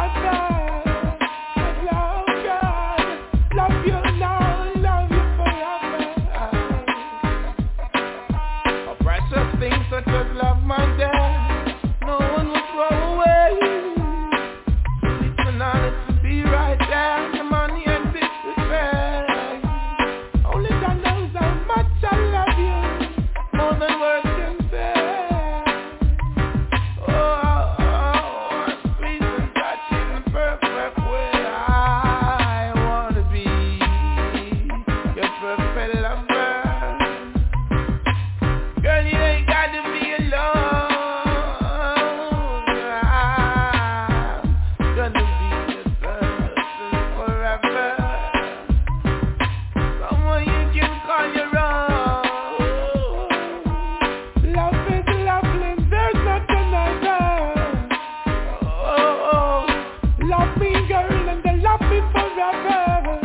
love me, girl, and they love me forever.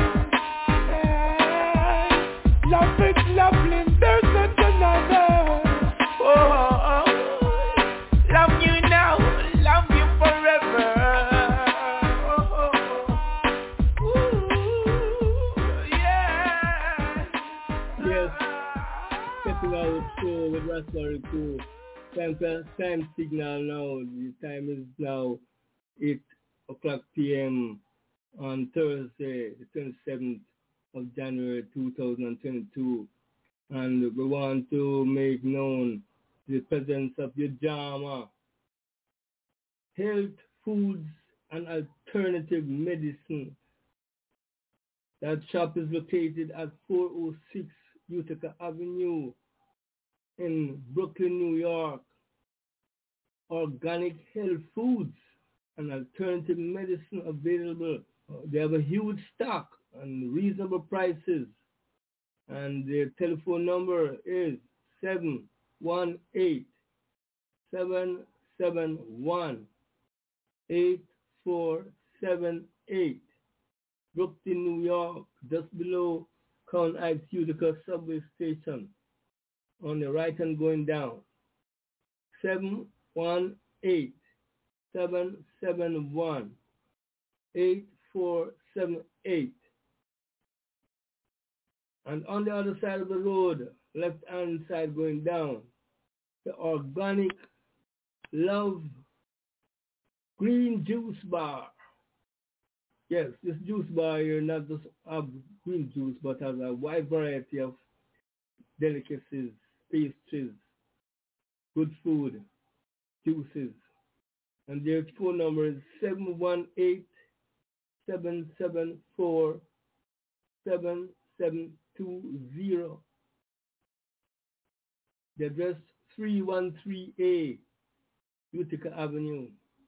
Yeah. Love is lovely, there's not another. Oh, oh, oh. Love you now, love you forever. Oh, oh, oh. Ooh, yeah. Yes, stepping out show with Raspberry Crew. Time, time signal now. The time is now eight o'clock p.m. on Thursday, the twenty-seventh of January two thousand twenty-two. And we want to make known the presence of Ujamaa Health, Foods, and Alternative Medicine. That shop is located at four oh six Utica Avenue in Brooklyn, New York. Organic health foods and alternative medicine available. They have a huge stock and reasonable prices. And their telephone number is seven one eight, seven seven one, eight four seven eight. Brooklyn, New York, just below Crown Heights Utica subway station. On the right hand going down. seven one eight, seven seven one, eight four seven eight. And on the other side of the road, left hand side going down, the Organic Love Green Juice Bar. Yes, this juice bar here not just have green juice, but has a wide variety of delicacies, pastries, good food, juices. And their phone number is seven one eight, seven seven four, seven seven two zero. The address three one three A, Utica Avenue.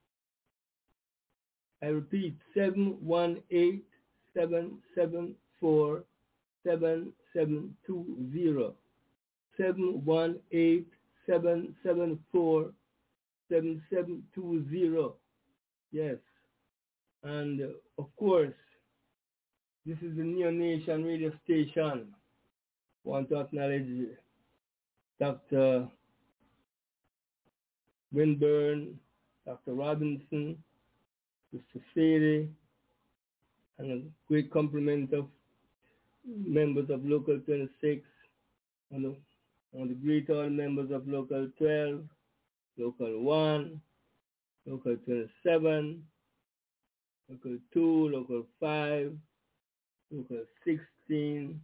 I repeat, seven one eight, seven seven four, seven seven two zero. seven one eight, seven seven four, seven seven two zero. Yes. And uh, of course, this is the Neo Nation radio station. I want to acknowledge Doctor Winburn, Doctor Robinson, Mister Sadie, and a great compliment of members of Local twenty-six, and the, and the great all members of Local twelve, Local one, Local twenty-seven, Local two, Local five, Local sixteen,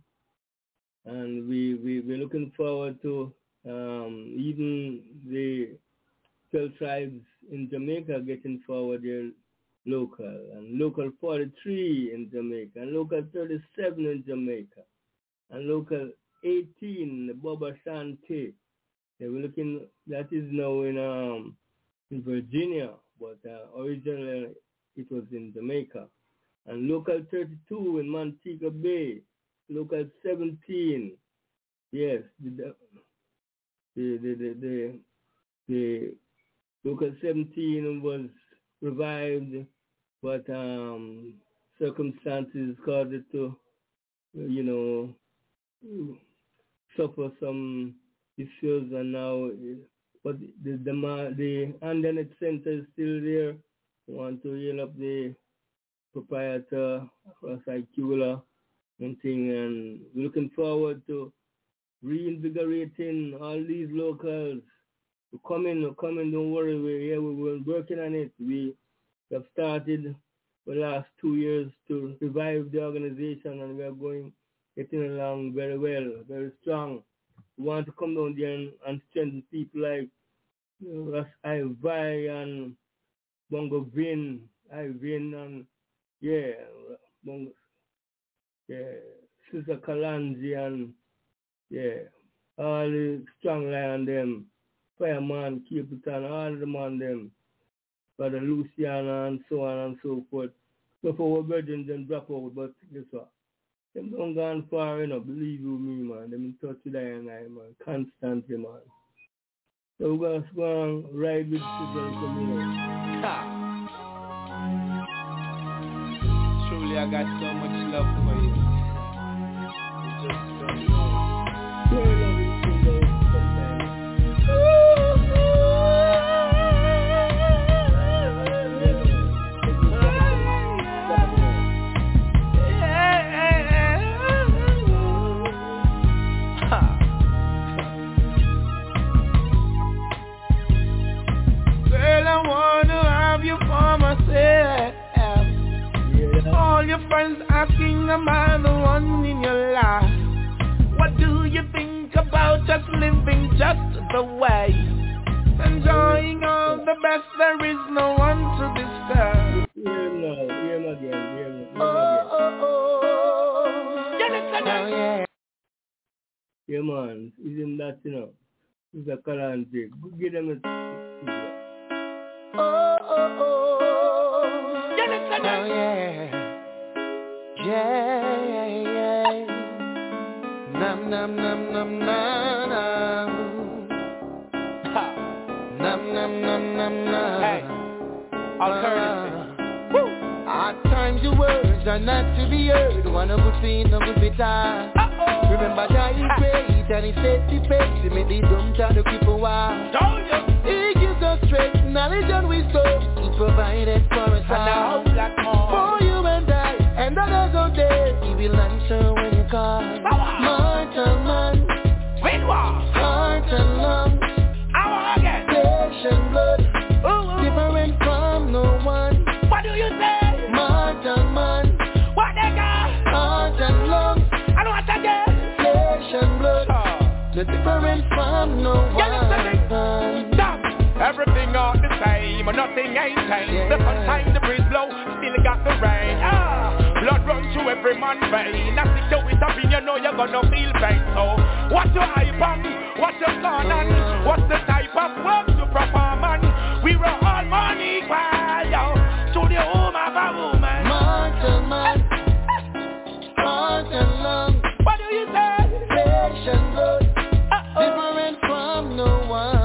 and we, we, we're looking forward to um, even the twelve tribes in Jamaica getting forward their local, and Local forty-three in Jamaica, and Local thirty-seven in Jamaica, and Local eighteen, the Boba Shanti. They were looking, that is now in um in Virginia, but uh, originally it was in Jamaica. And Local thirty-two in Montego Bay, Local seventeen, yes, the the the the, the, the Local seventeen was revived, but um, circumstances caused it to, you know, suffer some issues, and now, but the the the Andanet Center is still there. We want to heal up the proprietor, Rosaikula, and thing, and we're looking forward to reinvigorating all these locals. We're coming, we're coming, don't worry, we're here, we're working on it. We have started the last two years to revive the organization, and we are going, getting along very well, very strong. We want to come down there and, and strengthen people like you know, Ras Ivai and Bongo Vin, Ivin, and yeah, Bongo, yeah, Sister Kalanji, and yeah, all the strong lion them. Fireman, Capitan, all the man them, Brother Luciana, and so on and so forth. So for our brethren, then drop out, but guess what? Them don't gone far enough, believe you me, man. Them in touch with I and I, man, constantly, man. So we're going to go and ride with the community. I got so much love for you. Girl, I wanna have you for myself. All your friends asking, am I the one in your life? What do you think about just living just the way? Enjoying all the best, there is no one to disturb. Hear him now, hear him again, hear him, hear him Oh, again. oh, oh. Oh, yeah. Yeah, man, isn't that, you know, it's a Kalante. Give them a... Oh, oh, oh. Oh, yeah. Yeah, yeah, yeah. Nam, nam, nam, nam, nam. Nam, nam, nam, nam, nam. Hey, alternative. Woo. At times your words are not to be heard. One of good feet, no good bit time. Remember that he prayed and he said he paid. He made the dumb child to keep a while. Told you. He gives us strength, knowledge and wisdom. He provided for us all. For you and I, and others out there, he will answer when you call. Mortal man, Win war. heart and lungs, Hour again. flesh and blood, Ooh, different from no one. what do you say? Mortal man, What they got? heart and lungs, I know what I get. flesh and blood, Oh. no different from no one. Stop. Everything all the same, nothing ain't changed. Yeah. The sunshine, the breeze blow, still got the rain. Ah, blood run through every man's vein. I stick to it up in you know you're gonna feel pain. So, what's your hype on? What's your plan on? What's the type of work to perform on? We were all born equal, yo, to the home of a woman. Mortal man, heart and lungs, What do you say? flesh and blood, Uh-oh. different from no one.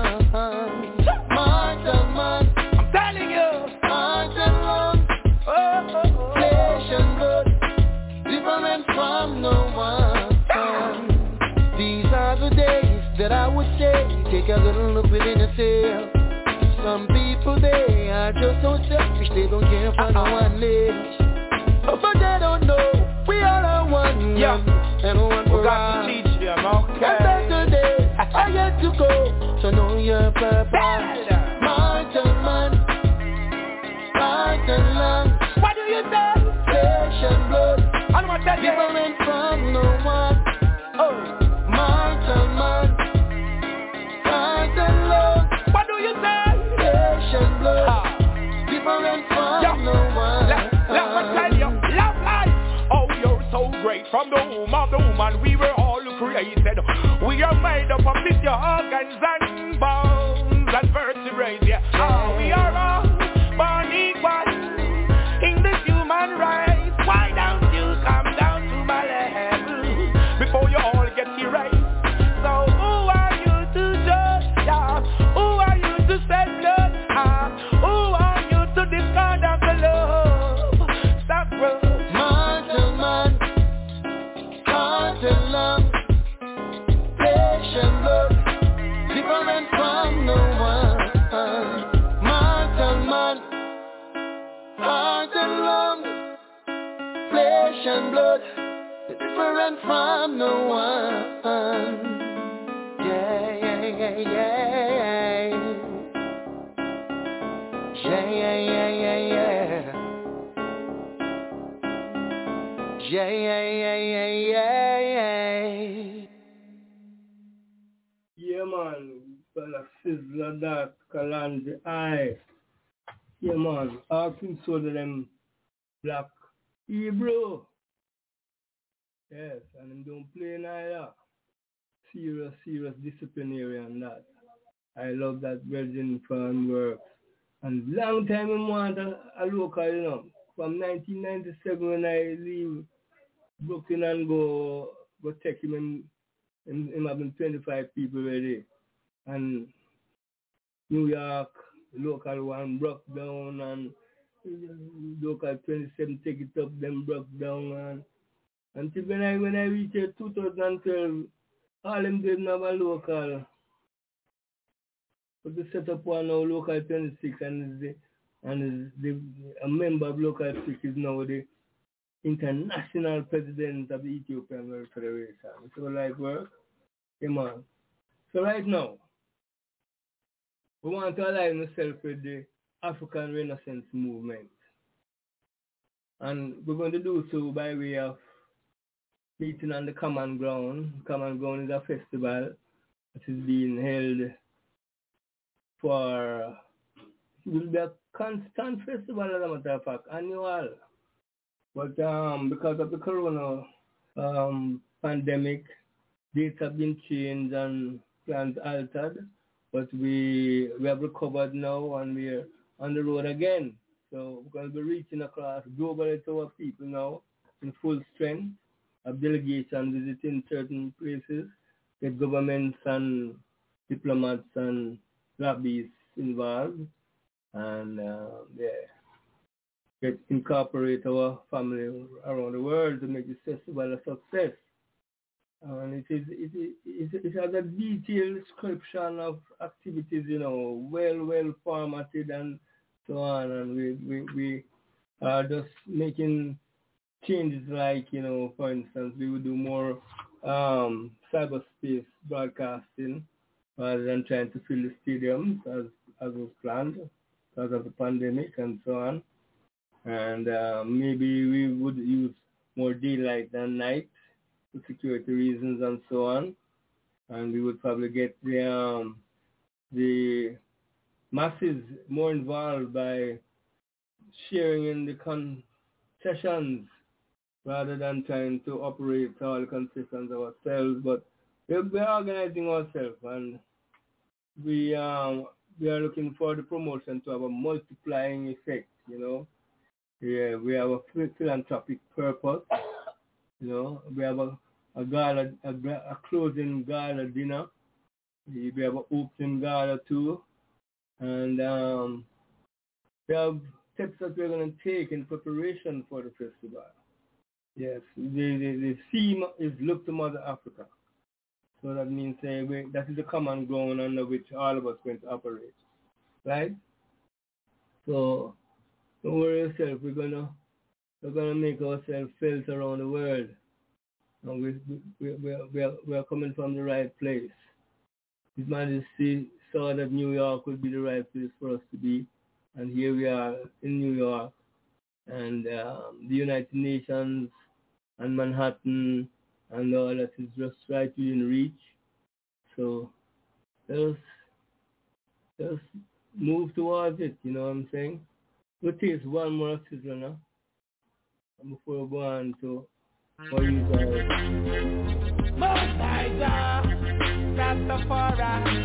Mortal man, I'm telling you. heart and lungs, Oh, oh, oh. flesh and blood, different from no one. These are the days that I would say, take a little look within yourself. Some people, they are just so selfish, they don't care for no one else. But they don't know, we all are one, Yeah. and one We for got all. to teach them, okay? And Saturday, I get to go, so know your purpose. Better. Mortal man, heart and lungs, What do you say? flesh and blood, I know what I tell you. different from no one. Oh, Mortal man, heart and lungs, what do you say? flesh and blood, Ah. different from Yeah. no one. Let, let me tell you, love life. Oh, you're so great. From the womb of the woman, we were all created. We are made up of fifty organs and bones and vertebrae. Yeah. Oh, we are all born equal in the human race. Why don't you come down to my level before you all get erased? So who are you to judge? Yeah. Who are you to say blood? Ah. Who are you to discard of the love? Stop, bro. Mortal man, heart and lungs, flesh and blood, different from no one. Mortal man, heart and lungs, flesh and blood, different from no one. Yeah, yeah, yeah, yeah. Yeah, yeah, yeah, yeah, yeah. Yeah, yeah, yeah, yeah, yeah, yeah. Yeah, man, fella Sizzla that Kalante, aye. Yeah, man, asking so to them black Hebrew. Yes, and them don't play neither. Serious, serious disciplinary and that. I love that Virgin Farm works. And long time I want a, a local, you know. From nineteen ninety-seven when I leave Brooklyn and go go take him in, in, him having twenty-five people ready. And New York, local one broke down and local twenty-seven take it up, then broke down. And until when I when I reached two thousand twelve, all them didn't have a local. But they set up one now, local twenty-six, and the, and the, a member of local six is now the international president of the Ethiopian World Federation. So like work, come on. So right now, we want to align ourselves with the African Renaissance movement. And we're going to do so by way of meeting on the Common Ground. Common Ground is a festival that is being held for, it will be a constant festival as a matter of fact, annual. But um, because of the corona um, pandemic, dates have been changed and plans altered. But we we have recovered now and we're on the road again. So we're going to be reaching across globally to our people now in full strength. A delegation visiting certain places, get governments and diplomats and lobbyists involved, and uh, yeah, get incorporate our family around the world to make this festival a success. And it is it it, it has a detailed description of activities, you know, well well formatted and so on. And we we, we are just making changes like, you know, for instance, we would do more um, cyberspace broadcasting rather than trying to fill the stadiums as as was planned because of the pandemic and so on. And uh, maybe we would use more daylight than night for security reasons and so on. And we would probably get the um, the masses more involved by sharing in the concessions rather than trying to operate all the concessions ourselves. But we're, we're organizing ourselves, and we um, we are looking for the promotion to have a multiplying effect, you know. Yeah, we have a philanthropic purpose, you know. We have a, a gala, a, a closing gala dinner. We have an opening gala too. And um, we have steps that we're going to take in preparation for the festival. Yes, the, the, the theme is Look to Mother Africa. So that means uh, we, that is the common ground under which all of us are going to operate, right? So don't worry yourself. We're gonna we're gonna make ourselves felt around the world, and we we we we are, we are coming from the right place. His Majesty saw that New York would be the right place for us to be, and here we are in New York, and um, the United Nations and Manhattan and all that is just right within reach. So just just move towards it. You know what I'm saying? We'll taste one more sizzle now before we go on to what you guys. Most High God, Rastafari,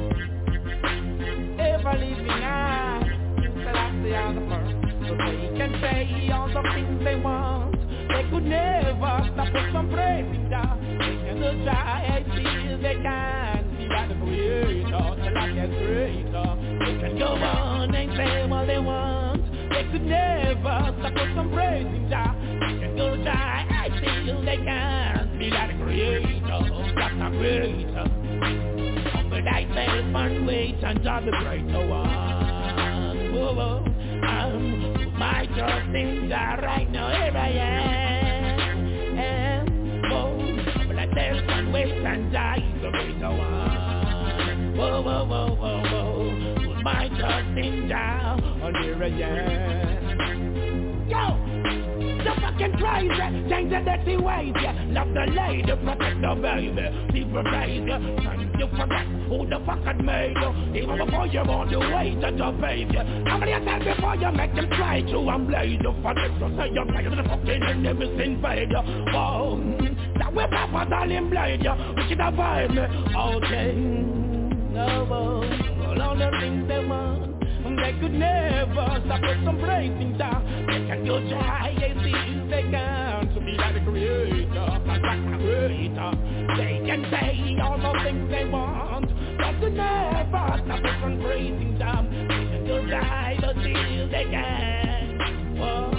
ever living I, Selassie on the first. So they can say all the things they want. They could never stop us from praising God. They can just try till they can. See that the creator, Selassie is greater. They can go on and say what they want. They could never stop us from praising God. They can go try till they can. Be like the creator, that's a greater. Humble thyself and wait until the greater one. Whoa, whoa. Um, my trust in God right now, here I am. And whoa, humble thyself and wait until he's the greater one. Whoa, whoa, whoa, whoa, whoa. Put my trust in God, and here I am. Yo! The fucking crazy, change the dirty ways, yeah. Love the lady, protect the baby. People praise you, trying to forget who the fuck had made you. Even before you on the way to the baby. How many times before you make them try to unblade you? For this to say you're tired of the fucking enemies invade you. Whoa, that whip up a darling blade you. We should avoid me, okay. No more, all on the things they want. They could never stop us from praising God. They can go try and see if they can to be like the creator, like the creator. They can say all the things they want, but they never stop us from praising God. They can go try to see if they can. Whoa.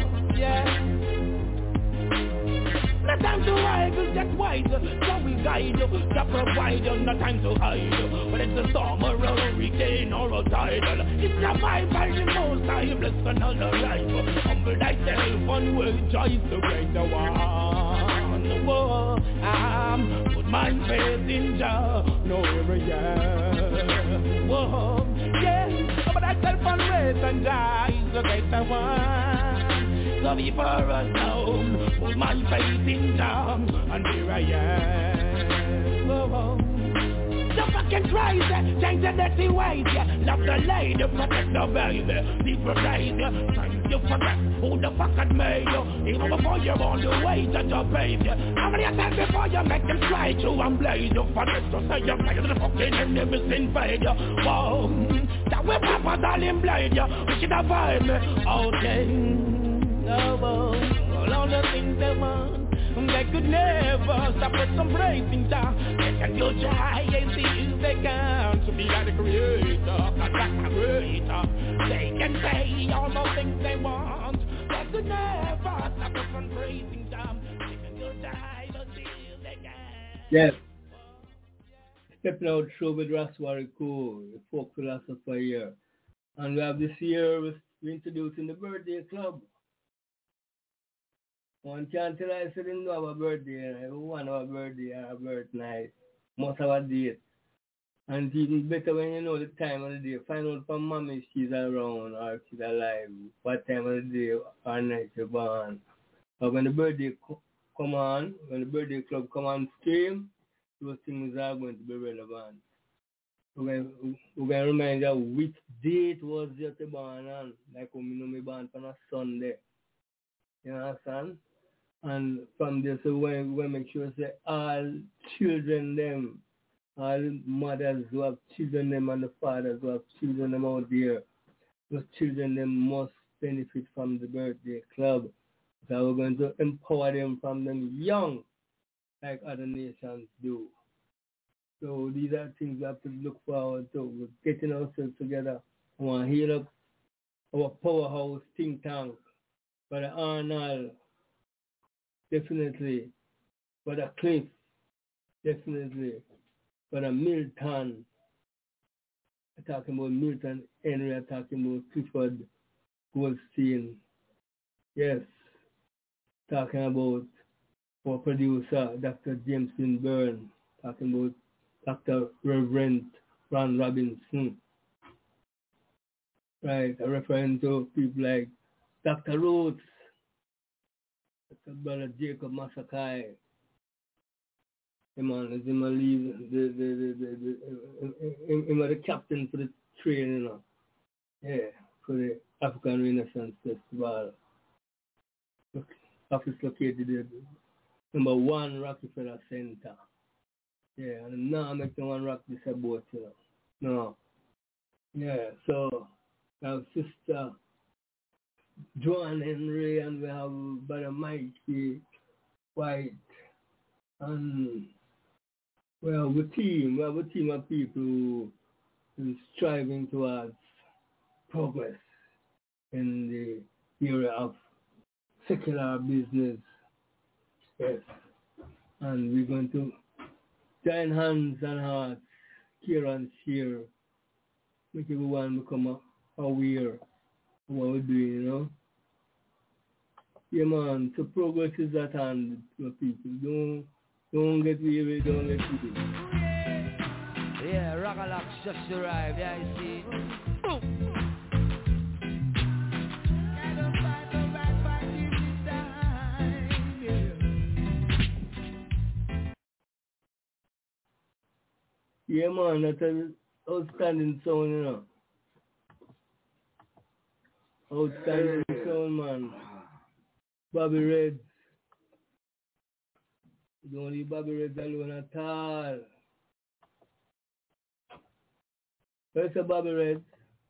get wise, so we guide you, to provide you, no time to hide you. But it's a storm or a hurricane or a tidal, it's survival, the most high, bless another life. Humble thyself and will joy the greater one. Whoa, I'm put my faith in Jah, no area. Whoa, yeah, humble thyself and wait and Jah is the greater one. So be for us now, put my faith in Jah, and here I am. Whoa. The fucking tries, change the dirty ways, yeah. Love the lady, protect the baby. People praise you, trying to forget who the fuck had made you. Even before you're on the way to your baby. How many times before you make them try to and blaze you? Forget to say you're tired of the fucking enemies invade you. Whoa, that way Papa's all in blade you. We should avoid me, okay. No, all all the things they want, they could never stop us from praising Jah. They can go try and see if they can to be like the creator, not like the creator. They can say all the things they want, they could never stop us from praising Jah. They can go try but see if they can. Yes. Stepping out show with Raswari Cool, the folk philosopher here. And we have this year, we're introducing the birthday club. One can't tell us we didn't have a birthday, we want our birthday or a birthnight. Must have a date. And it's even better when you know the time of the day. Find out from mommy if she's around or if she's alive, what time of the day or night she's born. But when the birthday co- come on, when the birthday club come on stream, those things are going to be relevant. We're going, we're going to remind you which date was your born on. Like when we know me born on a Sunday. You understand? And from there, so we we make sure say all children them, all mothers who have children them and the fathers who have children them out there, those children them must benefit from the birthday club. So we're going to empower them from them young, like other nations do. So these are things we have to look forward to. We're getting ourselves together. I want to heal up our powerhouse think tank. Brother Arnold, definitely. Brother Cliff, definitely. Brother Milton, I'm talking about Milton Henry, I'm talking about Clifford Goldstein. Yes. Talking about our producer, Doctor Jameson Byrne. Talking about Doctor Reverend Ron Robinson. Right, I'm referring to people like Doctor Rhodes, Doctor Brother Jacob Masakai. Him on, him on leave, the, the, the, the, the, him, him the captain for the train, you know. Yeah, for the African Renaissance Festival. Look, office located there. Number one, Rockefeller Center. Yeah, and now I'm making one rock this about, you know. No. Yeah, so, our sister Joan Henry, and we have Brother Mikey White, and we have a team, we have a team of people who is striving towards progress in the area of secular business. Yes. And we're going to join hands and hearts, care and share, make everyone become aware what we're doing, you know. Yeah, man, so progress is at hand, people. Don't, don't get weary, don't get weary. Yeah, Rockalox just arrived, yeah, you see. Yeah, man, that's an outstanding sound, you know. Outstanding sound, man. Bobby Reds. You don't leave Bobby Reds alone at all. Where's the Bobby Reds?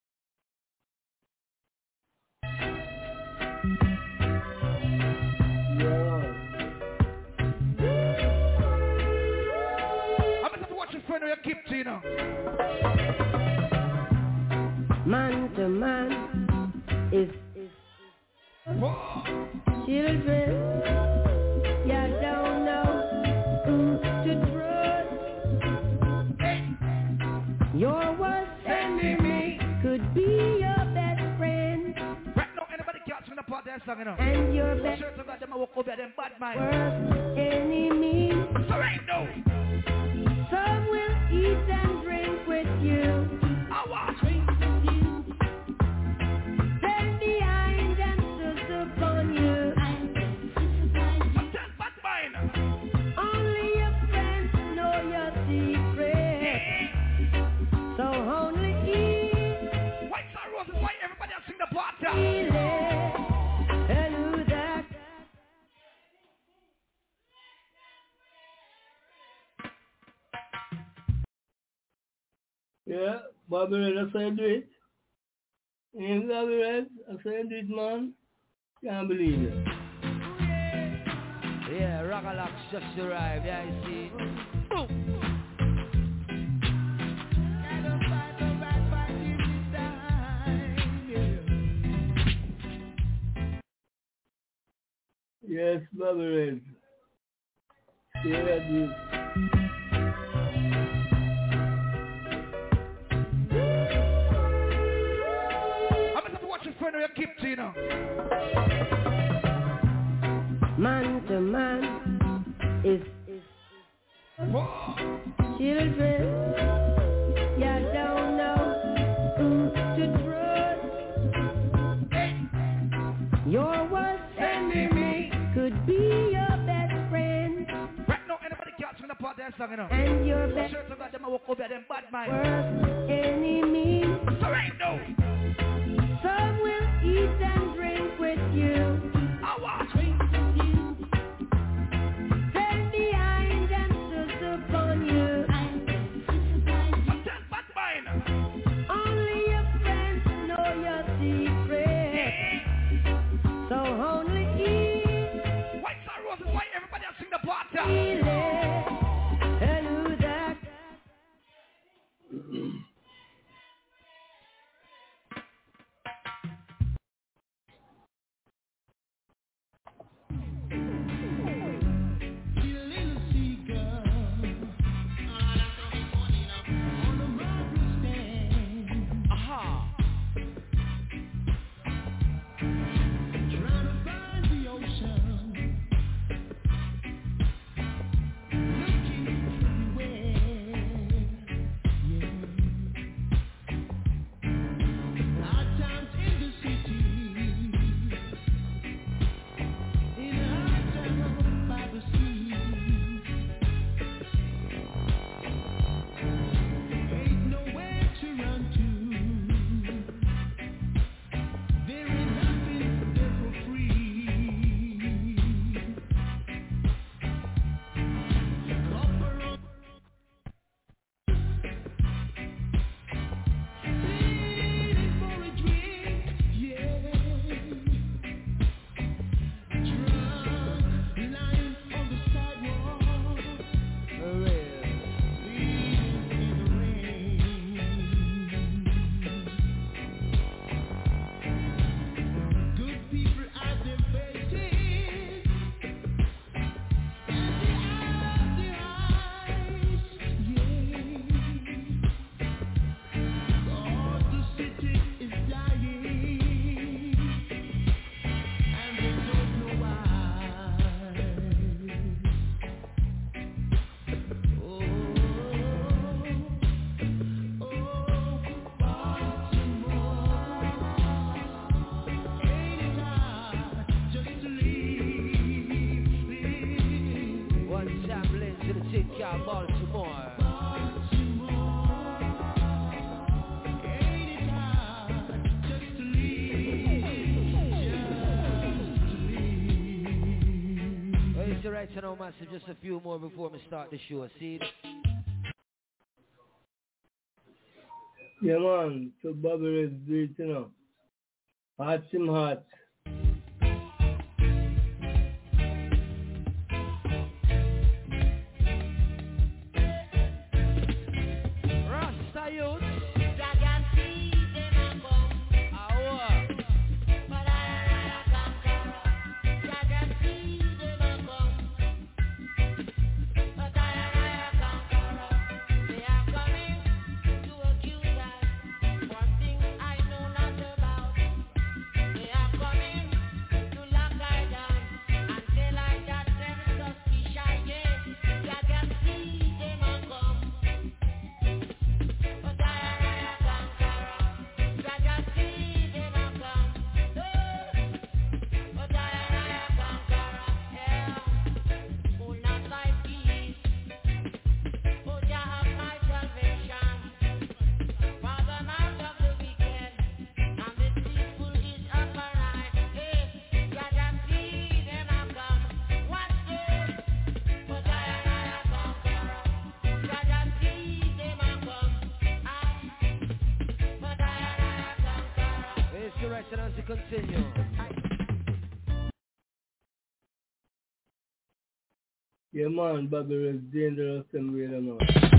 Yeah. I'm going to watch your friend who you keep to, you know. Man to man is children. You don't know that song, you know. And your best Sure to God, them I walk over them bad mind. worst enemy. So right now. Some will eat and drink with you. I want. Stand behind and sus upon you. Just bad mind. Only your friends know your secret. So only eat. White Star Roses, why everybody else sing the part? Feel it. And who that? Yeah, Bobby Red, I saw you do it. In Bobby Red, I saw you do it, man. Can't believe it. Yeah, Rockalox just arrived, yeah, you see. Boom. Yes, Bobby Red. Yeah, I do. I'm going to watch your friend or your keep to, you know. Man to man is, is children. You don't know who to trust. Your worst enemy could be your best friend. Right now, anybody can't sing the part that song, you know. And your best Sure to God, them I walk over them bad mind. worst enemy. So right now. Some will eat and drink with you. I want. Stand behind and sus upon you. Just bad mind. Only your friends know your secret. So only eat. White Star Roses, why everybody else sing the part? Feel it. And who that? right to know, massive, just a few more before we start the show, see? Yeah, man, so Bobby is great, you know. Hot him hot. Rasta youth. They are to continue. Yeah, man, Babylon is dangerous and way, man.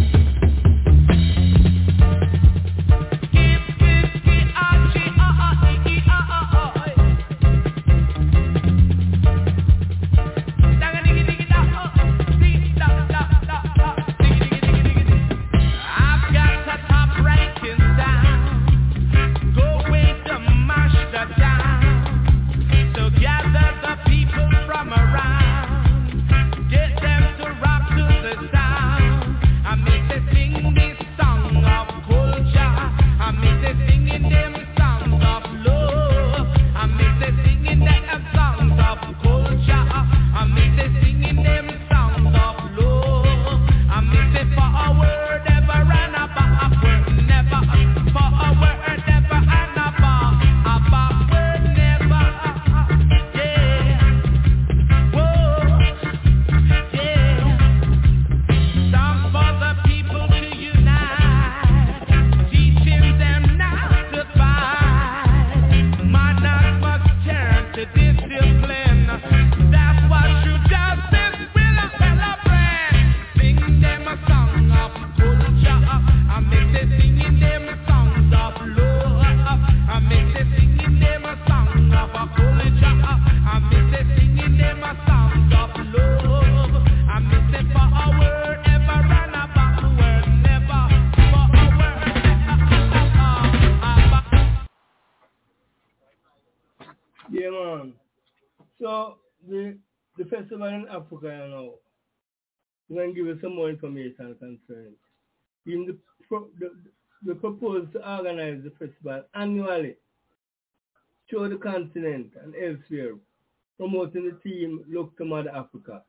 Yeah, man. So, the, the festival in Africa, you know, we're going to give you some more information concerning. In the, pro, the, the propose to organize the festival annually through the continent and elsewhere, promoting the theme Look to Mother Africa.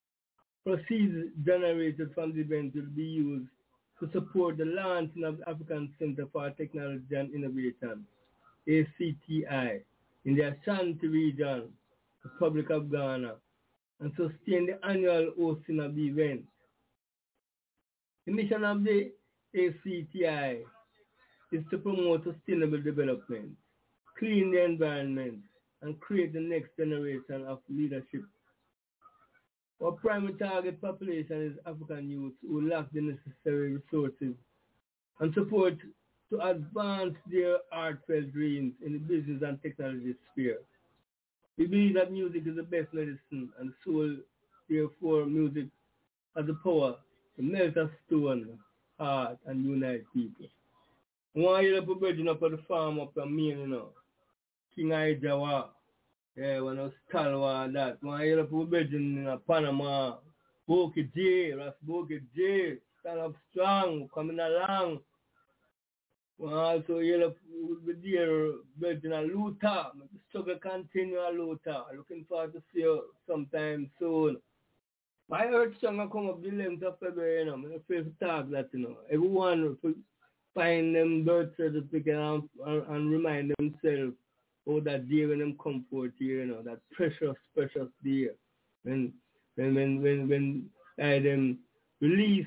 Proceeds generated from the event will be used to support the launching of the African Center for Technology and Innovation, A C T I, in the Ashanti region, the Republic of Ghana, and sustain the annual hosting of the event. The mission of the A C T I is to promote sustainable development, clean the environment, and create the next generation of leadership. Our primary target population is African youth who lack the necessary resources and support to advance their heartfelt dreams in the business and technology sphere. We believe that music is the best medicine, and so therefore music has the power to melt a stone, heart, and unite people. I want to hear the virgin up at the farm up in Maine, you know. King Ijawa. Yeah, when I was Talwa and that. I want to hear the virgin in Panama. Boki J, Ras Boki J. Stand up strong, coming along. I also hear the dear virgin and Luther. The struggle continue at Luther. Looking forward to see you sometime soon. My earth song will come up the eleventh of February, you know. I'm afraid to talk that, you know. Everyone will find them birth certificate and, and, and remind themselves oh that day when them come forth here, you know, that precious, precious day. When when when when, when I them release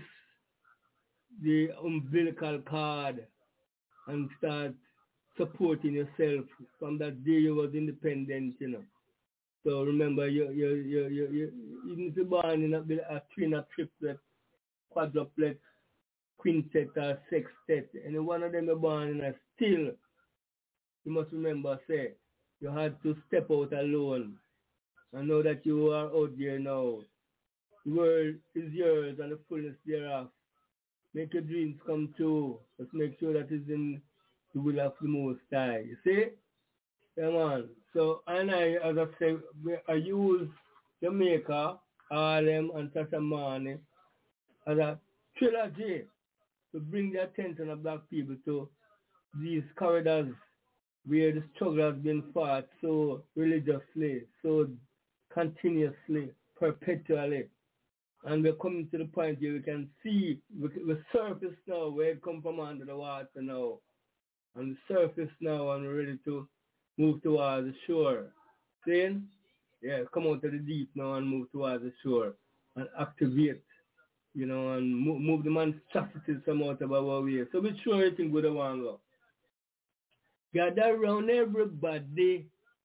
the umbilical cord and start supporting yourself from that day you was independent, you know. So remember, you you you you, you even if you're born in a, a twin, a triplet, quadruplet, quintet, or sextet, and one of them are born in a still, you must remember, say, you had to step out alone and know that you are out there now. The world is yours and the fullness thereof. Make your dreams come true. Just make sure that it's in the will of the Most High. You see? Yeah, man. So, and I, as I say, I use Jamaica, Harlem, and Tashamani as a trilogy to bring the attention of black people to these corridors where the struggle has been fought so religiously, so continuously, perpetually. And we're coming to the point where we can see the surface now, where it comes from under the water now. On the surface now, and we're ready to move towards the shore. Seeing? Yeah, come out of the deep now and move towards the shore and activate, you know, and move, move the monstrosities from out of our way. So we're sure everything would have want to go. gather around everybody.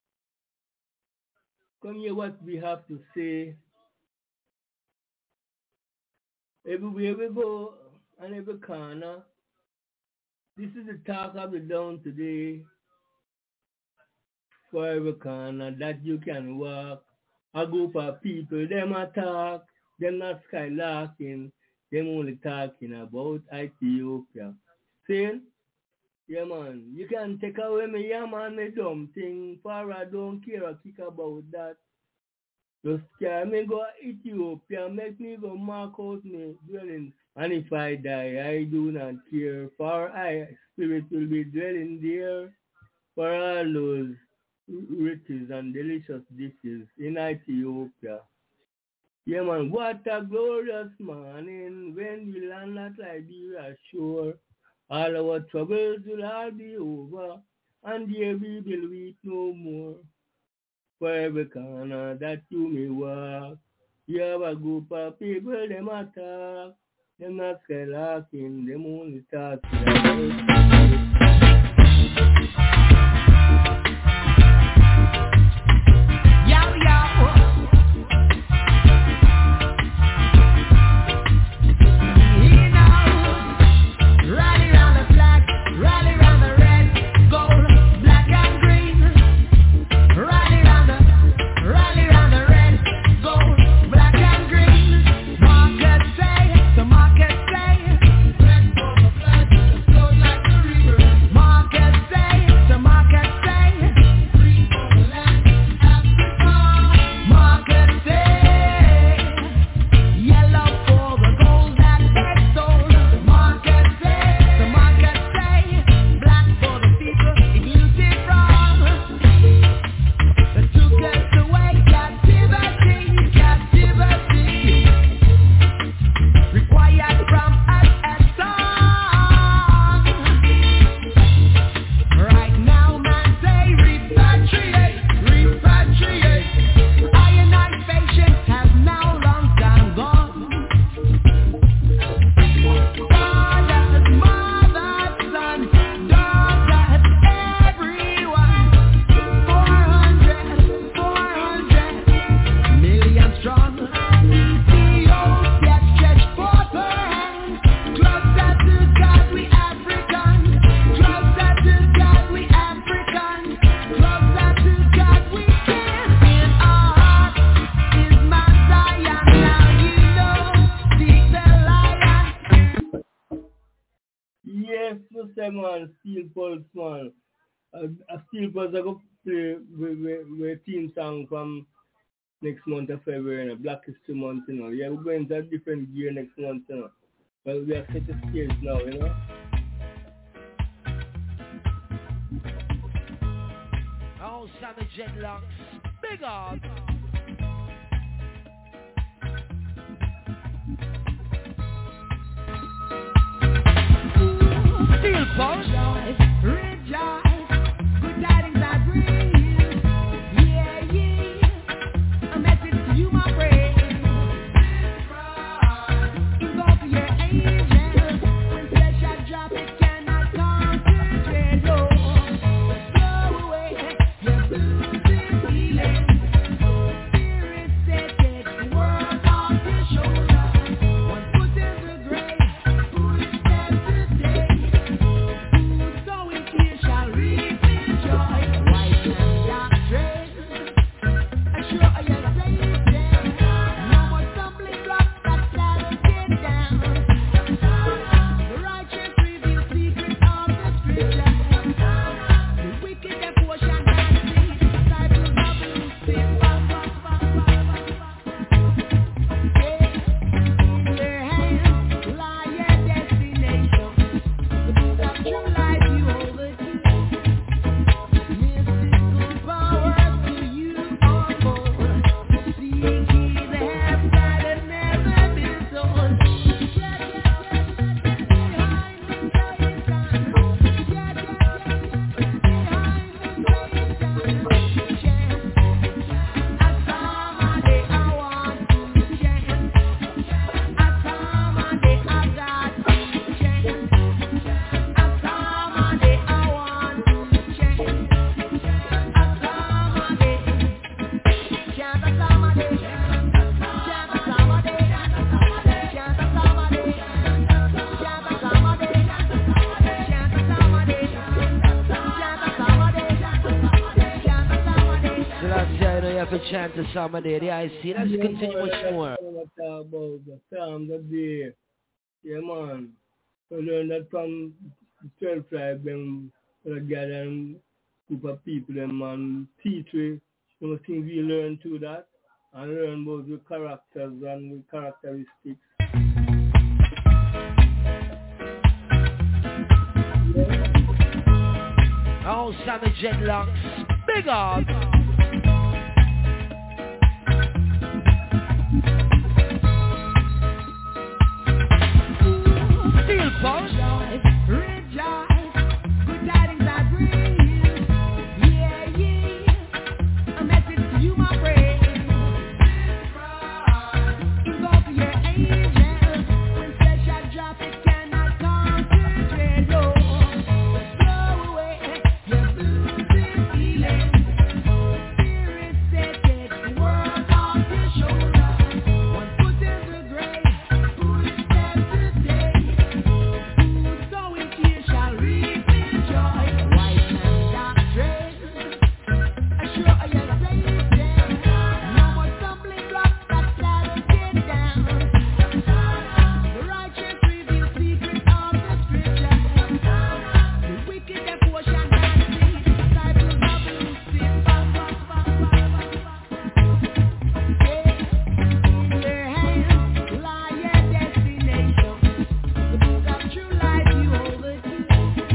Come hear what we have to say. Everywhere we go, and every corner, this is the talk of the down today. For every corner that you can walk, a group of people, them a talk, them not skylarking, them only talking about Ethiopia. See? Yeah, man, you can take away me, yeah, man, me dumb thing, for I don't care a kick about that. Just scare me go Ethiopia, make me go mark out me dwelling. And if I die, I do not care, for I spirit will be dwelling there, for all those riches and delicious dishes in Ethiopia. Yeah, man, what a glorious morning when we land at Liberia shore. All our troubles will all be over, and there we will weep no more. For every corner that you may walk, you have a group of people, them attack. Them not skylarking, them only talking. Man, Steel Pulse, man. Uh, a Steel Pulse, I go play with team song from next month of February, you know, Black History Month, you know. Yeah, we're going to a different gear next month, you know. But we are set the stage now, you know. Oh, Sammy Jetlocks, big up. Steel Pulse, rejoice, good tidings I bring. Yeah, yeah, a message to you, my friend. It goes to your angels. When flesh I drop, it cannot concentrate. No, blow away your blues and feelings. Spirit said, take the world off your shoulders. One foot in the grave, who is there today? So chant to somebody. The I see. Let's continue much more. About the Psalms of the yeah, man. We learn that from the twelve tribe, them uh, gather a group of people, them man teach we. You know, things we learn through that, and learn about the characters and the characteristics. Oh, Sammy Dreadlocks, big up. Steel Pulse. Rejoice, good tidings I bring you. Yeah, yeah, a message to you, my friend. Invoke your angels, when special drop it cannot concentrate. No, blow away your blues and feelings. Spirit set it, world on your shoulder. One foot in the grave, who is there today? Who sowing tears shall reap in joy. White man doctrine, assure your safety. No more stumbling blocks that shadows get down. The righteous reveal secrets of the scripture. The wicked their portion dancing, disciples of Lucifer. In their hands lie your destination. The book of true life you hold the key.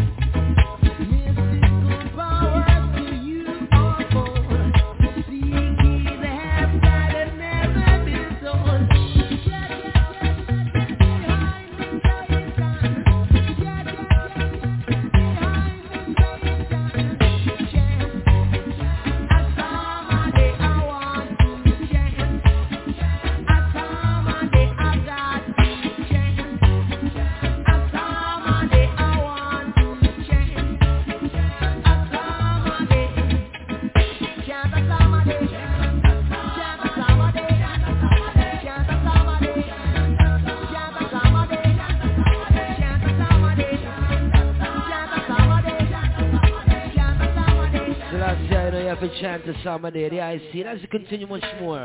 Mystical powers to you unfold. Seek ye the half that have never been sold. Yeah, yeah, yeah, behind the Satan. Yeah, yeah, yeah, behind the Satan. Chant, a psalm a day I want to chant. A psalm a day I got to chant. A psalm a day I want to chant. A psalm a day, chant a psalm a day, chant a psalm a day, chant a psalm a day, chant a psalm a day, chant a psalm a day, chant a psalm a day, chant a psalm a day. So that's it, I know you have to chant to somebody. The I see. Let's continue much more.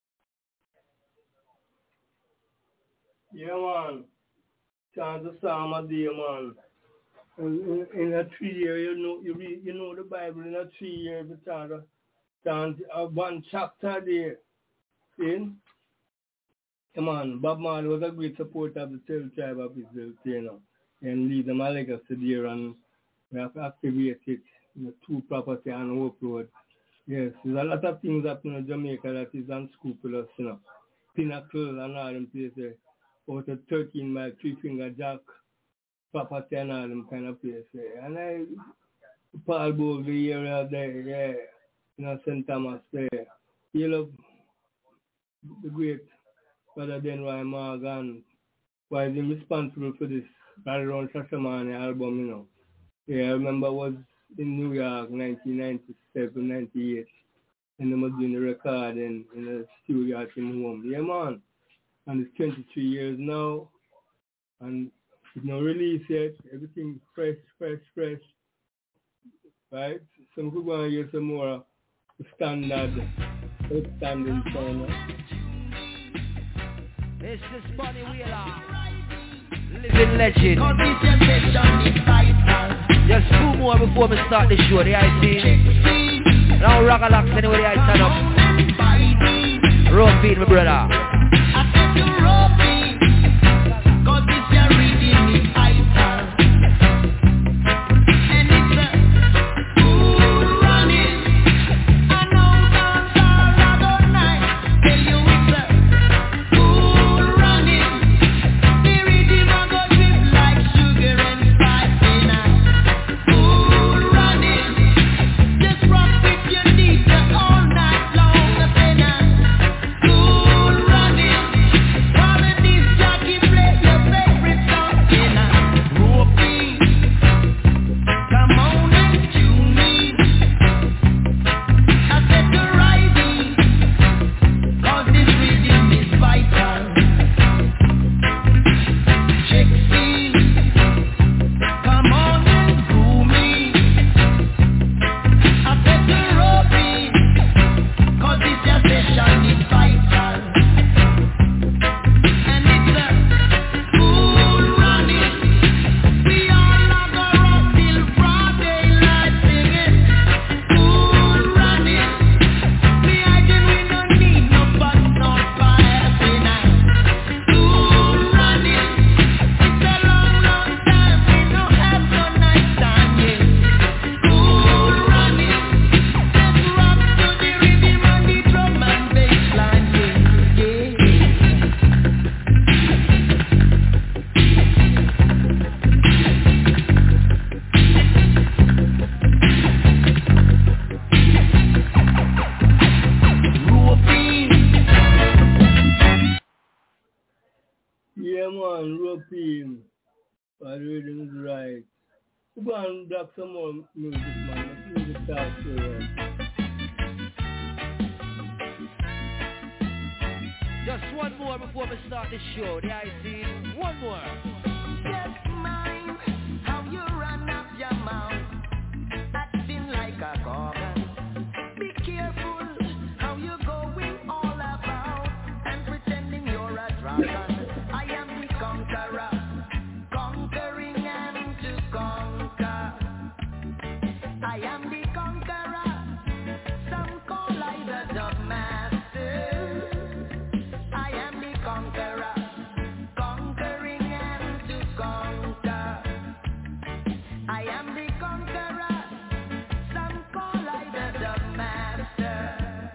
Yeah, man. Chant the Psalm a day, man. In, in, in a three year, you know, you read, you know the Bible in a three year, you chant, a- chant uh, one chapter a day. See? Yeah, man. Bob Marley was a great supporter of the twelve tribe of Israel, you know, and lead them a legacy there, and we have to activate it, you know, through property and Hope Road. Yes, there's a lot of things happening in Jamaica that is unscrupulous, you know. Pinnacle and all them places. Out of thirteen mile, three finger jack, property and all them kind of places. And I, Paul Bovey area there, yeah, you know, Saint Thomas there. You love the great Brother Denroy Morgan, why is he responsible for this right around Shashamane album, you know. Yeah, I remember I was in New York, nineteen ninety-seven, ninety-eight, and I was doing the recording in the studio at him home. Yeah, man. And it's twenty-three years now, and it's not released yet. Everything fresh, fresh, fresh. Right? So we could go and hear some more standard, outstanding sound. This is Bunny Wheeler, living legend. Just two more before we start the show, the I see. Now Rock-a-Locks anyway, the I stand up. Rope feed, my brother. Cool iron is vital. And it's a cool running. We all are go rock till broad daylight singing. Cool running. Me I can we don't need no bus nor fire tonight. Cool running. It's a long, long time. We don't have no night time, yeah. Cool running. Let's rock to the rhythm and the drum and bass line, yeah, yeah. Roping. Yeah, man, roping. But the rhythm is right. We go and block some more music, man. Let's see the start to it. Just one more before we start the show. The I C. One more. Just mind how you run up your mouth, acting like a gorgon. Be careful how you going all about and pretending you're a dragon. I am the conqueror, conquering and to conquer. I am the conqueror. Some call I the dub master. I am the conqueror, conquering and to conquer. I am the conqueror. Some call I the dub master.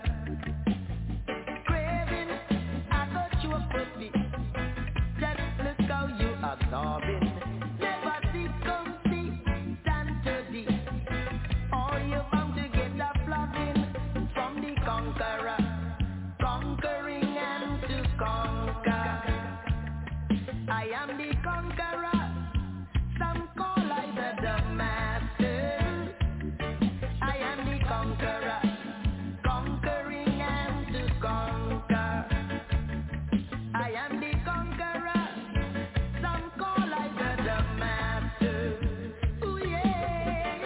Craving, I got you a puppy. Just look how you absorbing. Never see come see, stand to thee. Or you bound to get a flogging from the conqueror, conquering and to conquer. I am the conqueror. Some call I the dub master. I am the conqueror, conquering and to conquer. I am the conqueror. Some call I the dub master. Ooh yeah.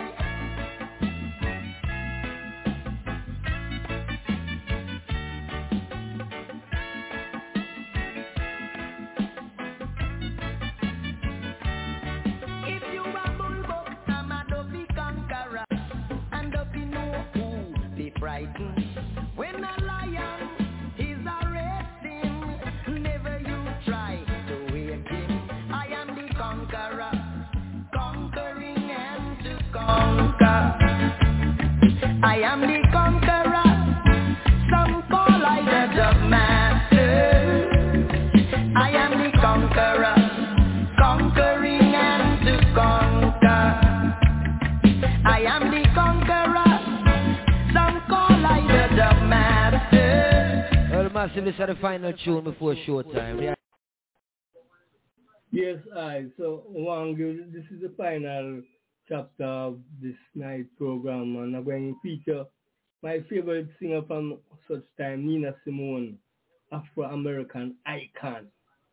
If you a bulldog, I'm a dopey conqueror. And dopey know who be frightened. When a lion is a racing, never you try to wake him. I am the conqueror, conquering and to conquer. I am the conqueror. Some call I the dub master. I am the conqueror, conquering and to conquer. I am the conqueror. Some call I the dub master. Well, massive, this is the final tune before showtime. Yeah. Yes, I. So, Wangu, this is the final chapter of this night program, and I'm going to feature my favorite singer from such time, Nina Simone, Afro-American icon.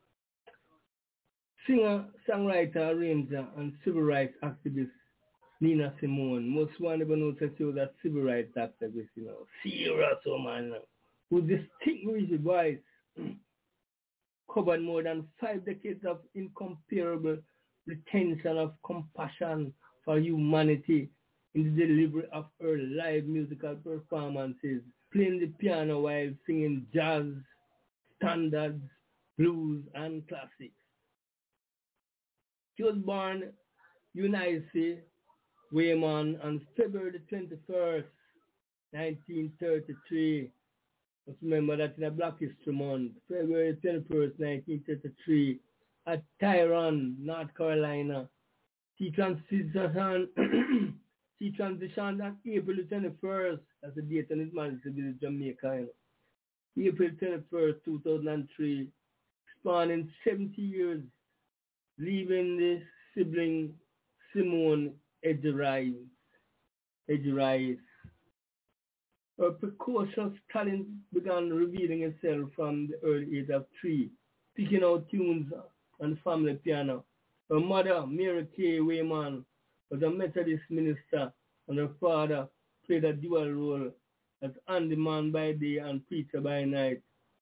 Singer, songwriter, arranger, and civil rights activist Nina Simone. Most one ever know that she was a civil rights activist, you know, serious woman, with distinguished voice, covered more than five decades of incomparable retention of compassion for humanity in the delivery of her live musical performances, playing the piano while singing jazz, standards, blues, and classics. She was born Eunice Wayman on February twenty-first, nineteen thirty-three. Let's remember that in a Black History Month, February twenty-first, nineteen thirty-three, at Tyrone, North Carolina. She transitioned, she transitioned on April twenty-first, as the date on his marriage to be Jamaica. You know. April twenty-first, two thousand three, spanning seventy years, leaving the sibling Simone Edgerise. Edgerise. Her precocious talent began revealing itself from the early age of three, picking out tunes on the family piano. Her mother, Mary Kay Wayman, was a Methodist minister, and her father played a dual role as handyman by day and preacher by night.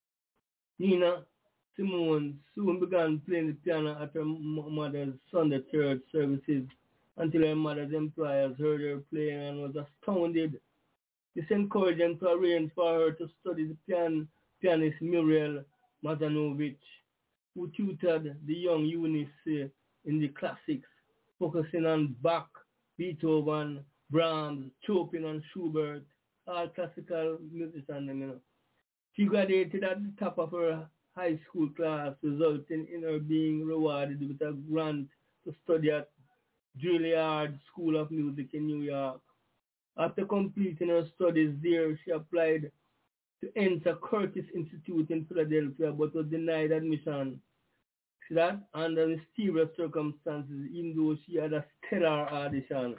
Nina Simone soon began playing the piano at her mother's Sunday church services until her mother's employers heard her playing and was astounded. This encouraged them to arrange for her to study the pian- pianist Muriel Mazanovich, who tutored the young Eunice in the classics, focusing on Bach, Beethoven, Brahms, Chopin, and Schubert, all classical musicians. You know. She graduated at the top of her high school class, resulting in her being rewarded with a grant to study at Juilliard School of Music in New York. After completing her studies there, she applied to enter Curtis Institute in Philadelphia, but was denied admission. See that? Under mysterious circumstances, even though she had a stellar audition.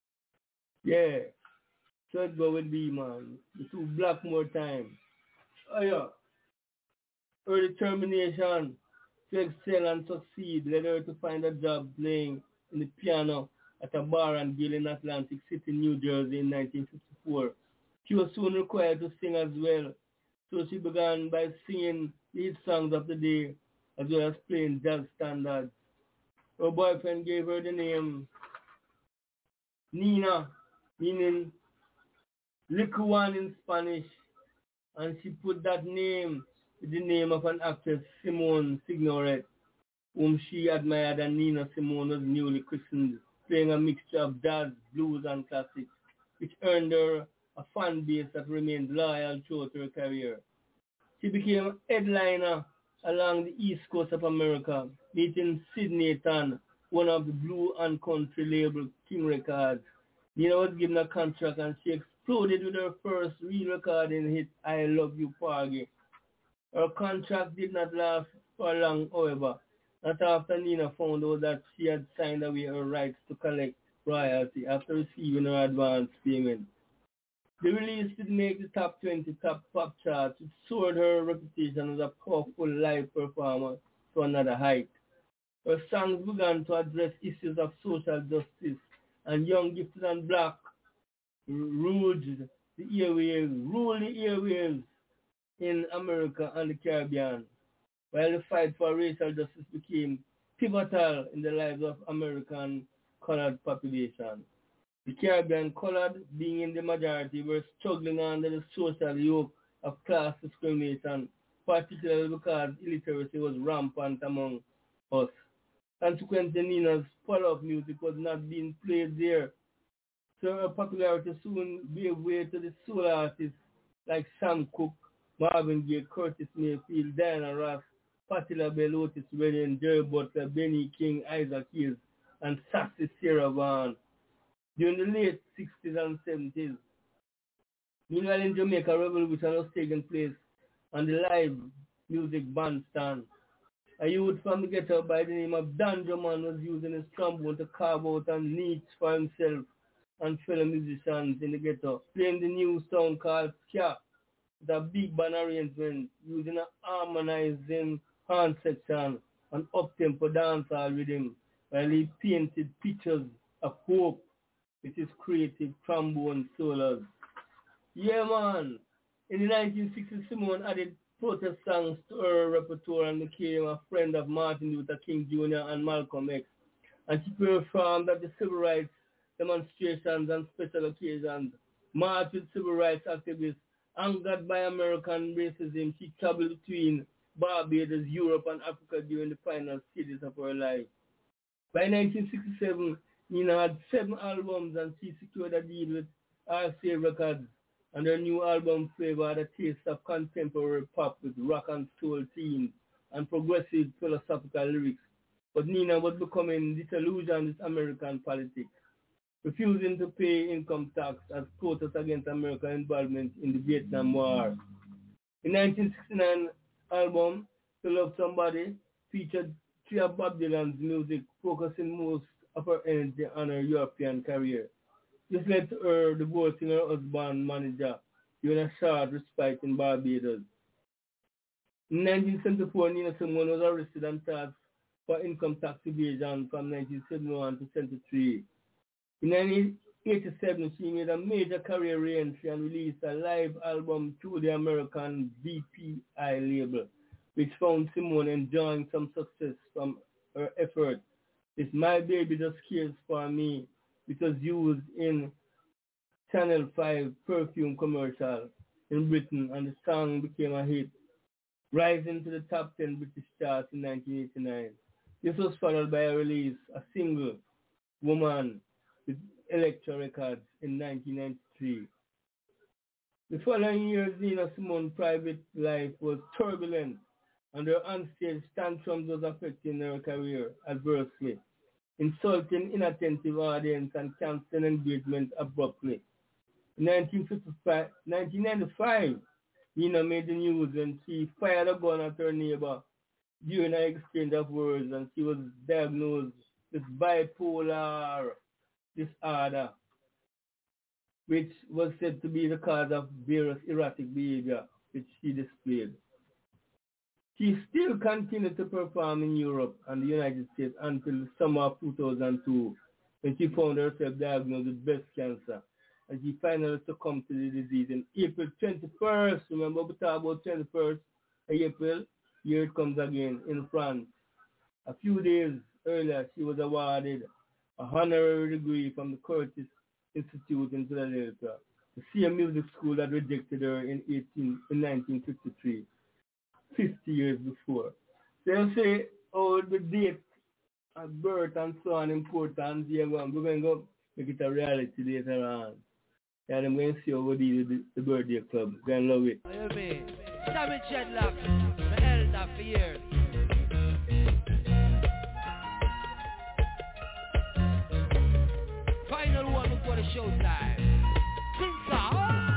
Yeah. So it go with B, man. The two black more time. Oh, yeah. Her determination to excel and succeed led her to find a job playing in the piano at a bar and grill in Atlantic City, New Jersey in nineteen fifty-four. She was soon required to sing as well, so she began by singing the hit songs of the day as well as playing jazz standards. Her boyfriend gave her the name Nina, meaning little one in Spanish, and she put that name with the name of an actress, Simone Signoret, whom she admired, and Nina Simone was newly christened, playing a mixture of jazz, blues, and classics, which earned her a fan base that remained loyal throughout her career. She became a headliner along the east coast of America, meeting Sid Nathan, one of the blue and country label King Records. Nina was given a contract and she exploded with her first real recording hit, I Love You, Porgy. Her contract did not last for long, however, not after Nina found out that she had signed away her rights to collect royalty after receiving her advance payment. The release did make the top twenty top pop charts, which soared her reputation as a powerful live performer to another height. Her songs began to address issues of social justice, and young, gifted, and black ruled the airwaves, ruled the airwaves in America and the Caribbean, while the fight for racial justice became pivotal in the lives of American colored population. The Caribbean colored, being in the majority, were struggling under the social yoke of class discrimination, particularly because illiteracy was rampant among us. Consequently, Nina's follow-up music was not being played there, so her popularity soon gave way to the soul artists like Sam Cooke, Marvin Gaye, Curtis Mayfield, Diana Ross, Patti LaBelle, Otis Redding, Jerry Butler, Benny King, Isaac Hayes, and Sassy Sarah Vaughan. During the late sixties and seventies, meanwhile in Jamaica, a revolution was taking place on the live music bandstand. A youth from the ghetto by the name of Dan Drummond was using his trombone to carve out a niche for himself and fellow musicians in the ghetto, playing the new song called Ska, the big band arrangement using an harmonizing horn section and up-tempo dancehall rhythm, while he painted pictures of hope with his creative trombone solos. Yeah, man. In the nineteen sixties, Simone added protest songs to her repertoire and became a friend of Martin Luther King Junior and Malcolm X. And she performed at the civil rights demonstrations and special occasions, marched with civil rights activists. Angered by American racism, she traveled between Barbados, Europe, and Africa during the final stages of her life. By nineteen sixty-seven, Nina had seven albums and she secured a deal with R C A Records, and her new album Flavor had a taste of contemporary pop with rock and soul themes and progressive philosophical lyrics. But Nina was becoming disillusioned with American politics, refusing to pay income tax as protest against American involvement in the Vietnam War. In nineteen sixty-nine album, To Love Somebody, featured three of Bob Dylan's music, focusing most of her energy on her European career. This led to her divorcing her husband manager during a short respite in Barbados. In nineteen seventy-four, Nina Simone was arrested and charged for income tax evasion from nineteen seventy-one to seventy-three. In eighty-seven, she made a major career re-entry and released a live album through the American B P I label, which found Simone enjoying some success from her effort. It's My Baby Just Cares For Me. It was used in Channel five perfume commercial in Britain, and the song became a hit, rising to the top ten British charts in nineteen eighty-nine. This was followed by a release, a single, Woman, with Elektra Records in nineteen ninety-three. The following year, Nina Simone's private life was turbulent, and her onstage tantrums was affecting her career adversely, insulting inattentive audience and canceling engagement abruptly. In nineteen ninety-five, Nina made the news when she fired a gun at her neighbor during an exchange of words, and she was diagnosed with bipolar disorder, which was said to be the cause of various erratic behavior which she displayed. She still continued to perform in Europe and the United States until the summer of two thousand two, when she found herself diagnosed with breast cancer, and she finally succumbed to the disease in April twenty-first. Remember we talked about twenty-first April? Here it comes again, in France. A few days earlier, she was awarded a honorary degree from the Curtis Institute in Philadelphia, the same music school that rejected her in, eighteen, in nineteen fifty-three, fifty years before. So you say, oh, the date of birth and so on important, yeah, we're going to go make it a reality later on. And I'm going to see how we do the, the birthday club. We're going to love it. You hear me? Sammy Dreadlock, my elder for years. Final one before the showtime. Sing song.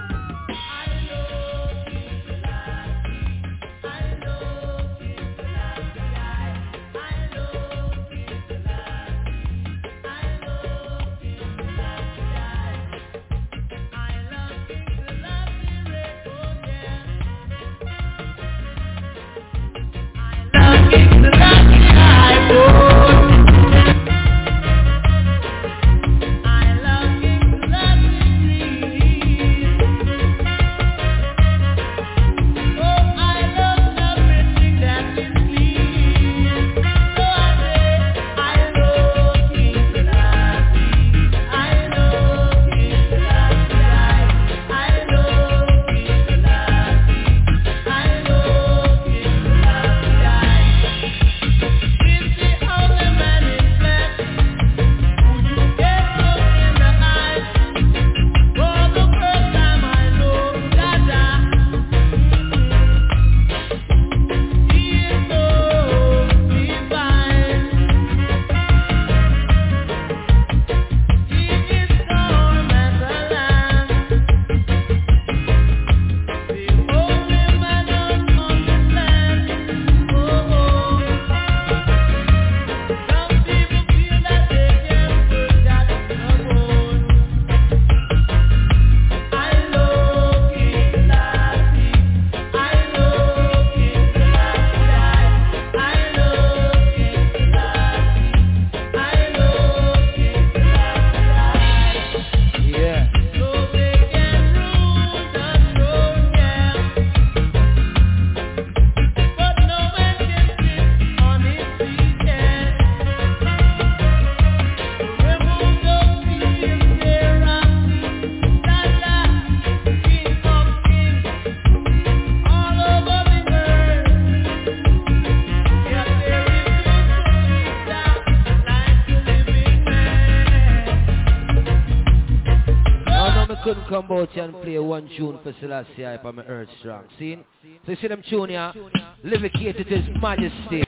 Come out and play one tune for Selassie I for my Earth Strong. See? So you see them tune here? Levicated to His Majesty.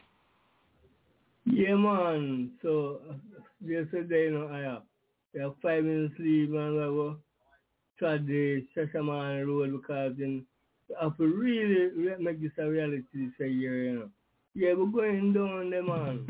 Yeah, man. So, yesterday, you know, I have, I have five minutes leave and I go try the Shashaman Road because then I have to really re- make this a reality this year, you know. Yeah, we're going down there, man.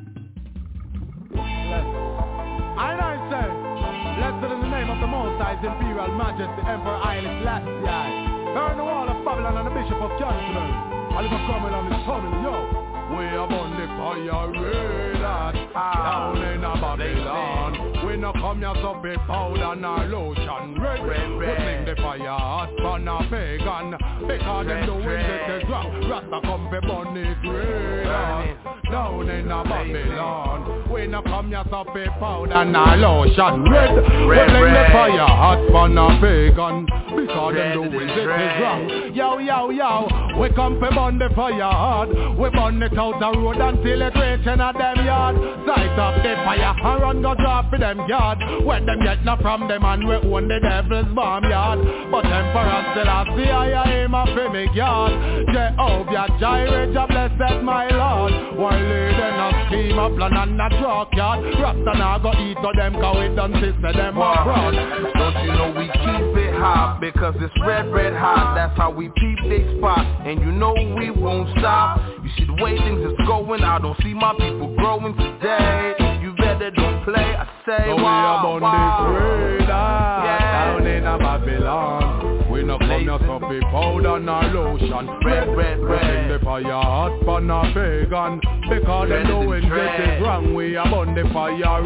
I know, sir. Blessed in the name of the Most High's Imperial Majesty, Emperor Haile Selassie. Burn the wall of Babylon and the Bishop of Canterbury. I'll be coming on this tunnel, yo. We are on the fire red hot, down in a Babylon. We We no come here to be powder nor lotion. Red, red, red. Putting the fire hot on a pagan. Because them doing it is wrong. Rasta come be bunny green. Down in a Babylon. We no come here to be powder nor lotion. Red, red, putting the fire hot on a pagan. Because them doing it is wrong. Yo, yo, yo. We come be burn the fire hard. We burn it out the road until it reach in a them yard. Sight up the fire and run go drop for them yard. When them get not from them and we own the devil's bomb yard. But Emperor still has the higher aim of me yard. Jehovah Jireh, Jah blessed my Lord. While leading a scheme of plan and a truck yard. Rasta now go eat to them cause we done sister them abroad. Don't you know we keep it hot because it's red, red hot. That's how we peep they spot. And you know we won't stop. You see the way things is going. I don't see my people growing today. You better don't play. I say so wow, we up on wow. this radar, yeah. Down in a Babylon. We no come here to be powder nor lotion. Red, red, red. The fire hot on a pagan. Because they knowing this is wrong. We up on the fire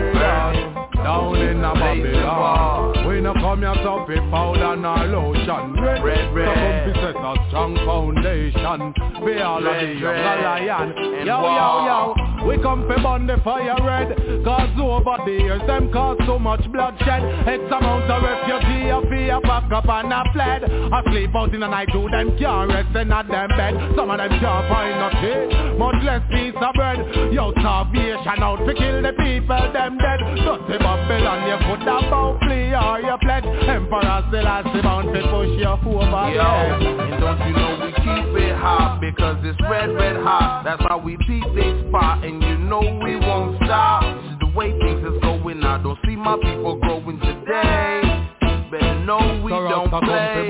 radar. Down in a Babylon. We no come here to be powder nor lotion. Red, red, red. So come to set a strong foundation. Be all of the young lion. Yo, yo, yo. We come to burn the fire red. Cause over the years them cause so much bloodshed. X amount of refugee a fear pack up and a fled. I sleep out in the night too. Them can't rest in a them bed. Some of them can't find nothing, much less piece of bread. Yo, starvation out to kill the people them dead. Dirty Babylon you could have bout flee or you pledge. Emperor still has the bound to push you over Yo, and don't you know we keep it hot because it's red, red hot. That's how we peep this spot. And you know we won't stop. This is the way things is going. I don't see my people growing today. Better know we don't play.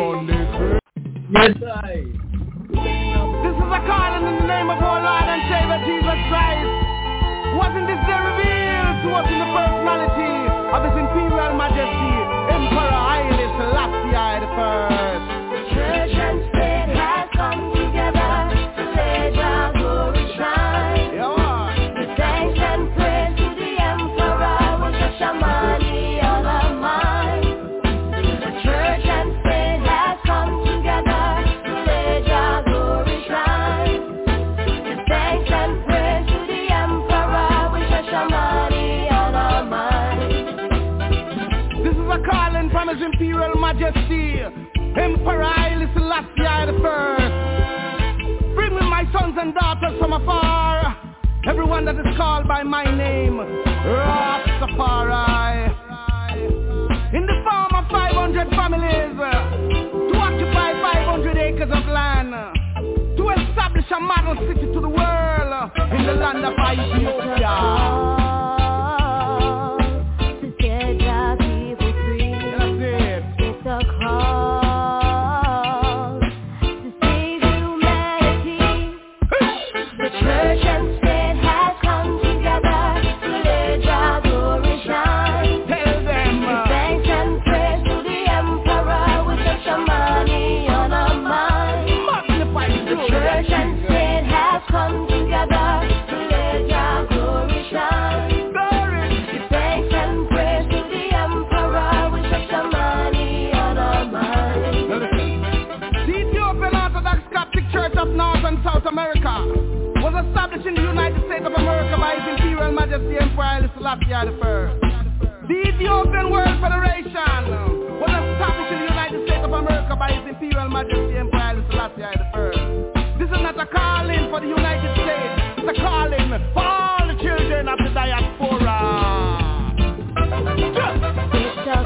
Yes, I. This is a calling in the name of our Lord and Savior Jesus Christ. Wasn't this the revealed to us in the personality of His Imperial Majesty, Emperor Haile Selassie the First? Church and state has come together to let our glory shine. Give thanks and praise to the Emperor with the shamani on our mind. The church and state has come together to let our glory shine. Give thanks and praise to the Emperor with the shamani on our mind. This is a calling from His Imperial Majesty, Emperor Haile Selassie the First. Bring me my sons and daughters from afar, everyone that is called by my name, Rastafari. In the form of five hundred families, to occupy five hundred acres of land, to establish a model city to the world, in the land of Ethiopia. South America was established in the United States of America by His Imperial Majesty Emperor Haile Selassie the First. The Ethiopian World Federation was established in the United States of America by His Imperial Majesty Emperor Haile Selassie the First. This is not a calling for the United States, it's a calling for all the children of the diaspora. It's a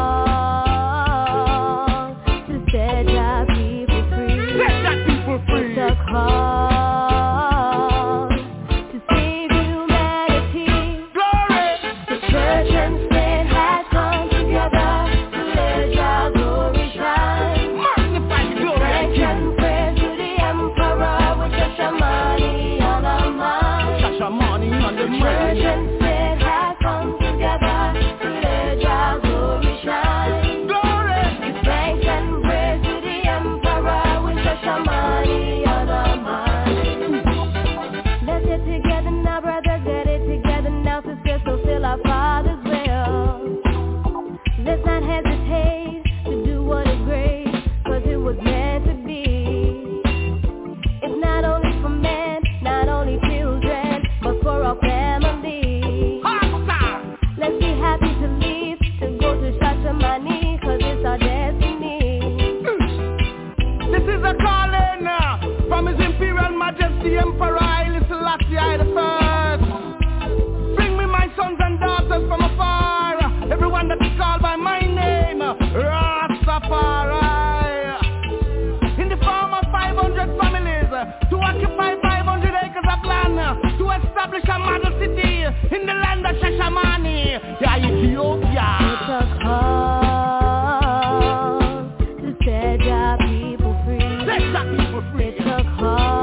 call to set our people free. Set that people free. It's a call to save humanity. Glory. The church and state has come together to let our glory shine. Magnify the glory. Thanks and praise to the Emperor with the shamani on our mind. Shashamani on the The church Emperor Haile Selassie I the first. Bring me my sons and daughters from afar, everyone that is called by my name, Rastafari. In the form of five hundred families, to occupy five hundred acres of land, to establish a model city in the land of Shashamani, yeah, Ethiopia. It's a call to set our people free. Set our people free. It's a call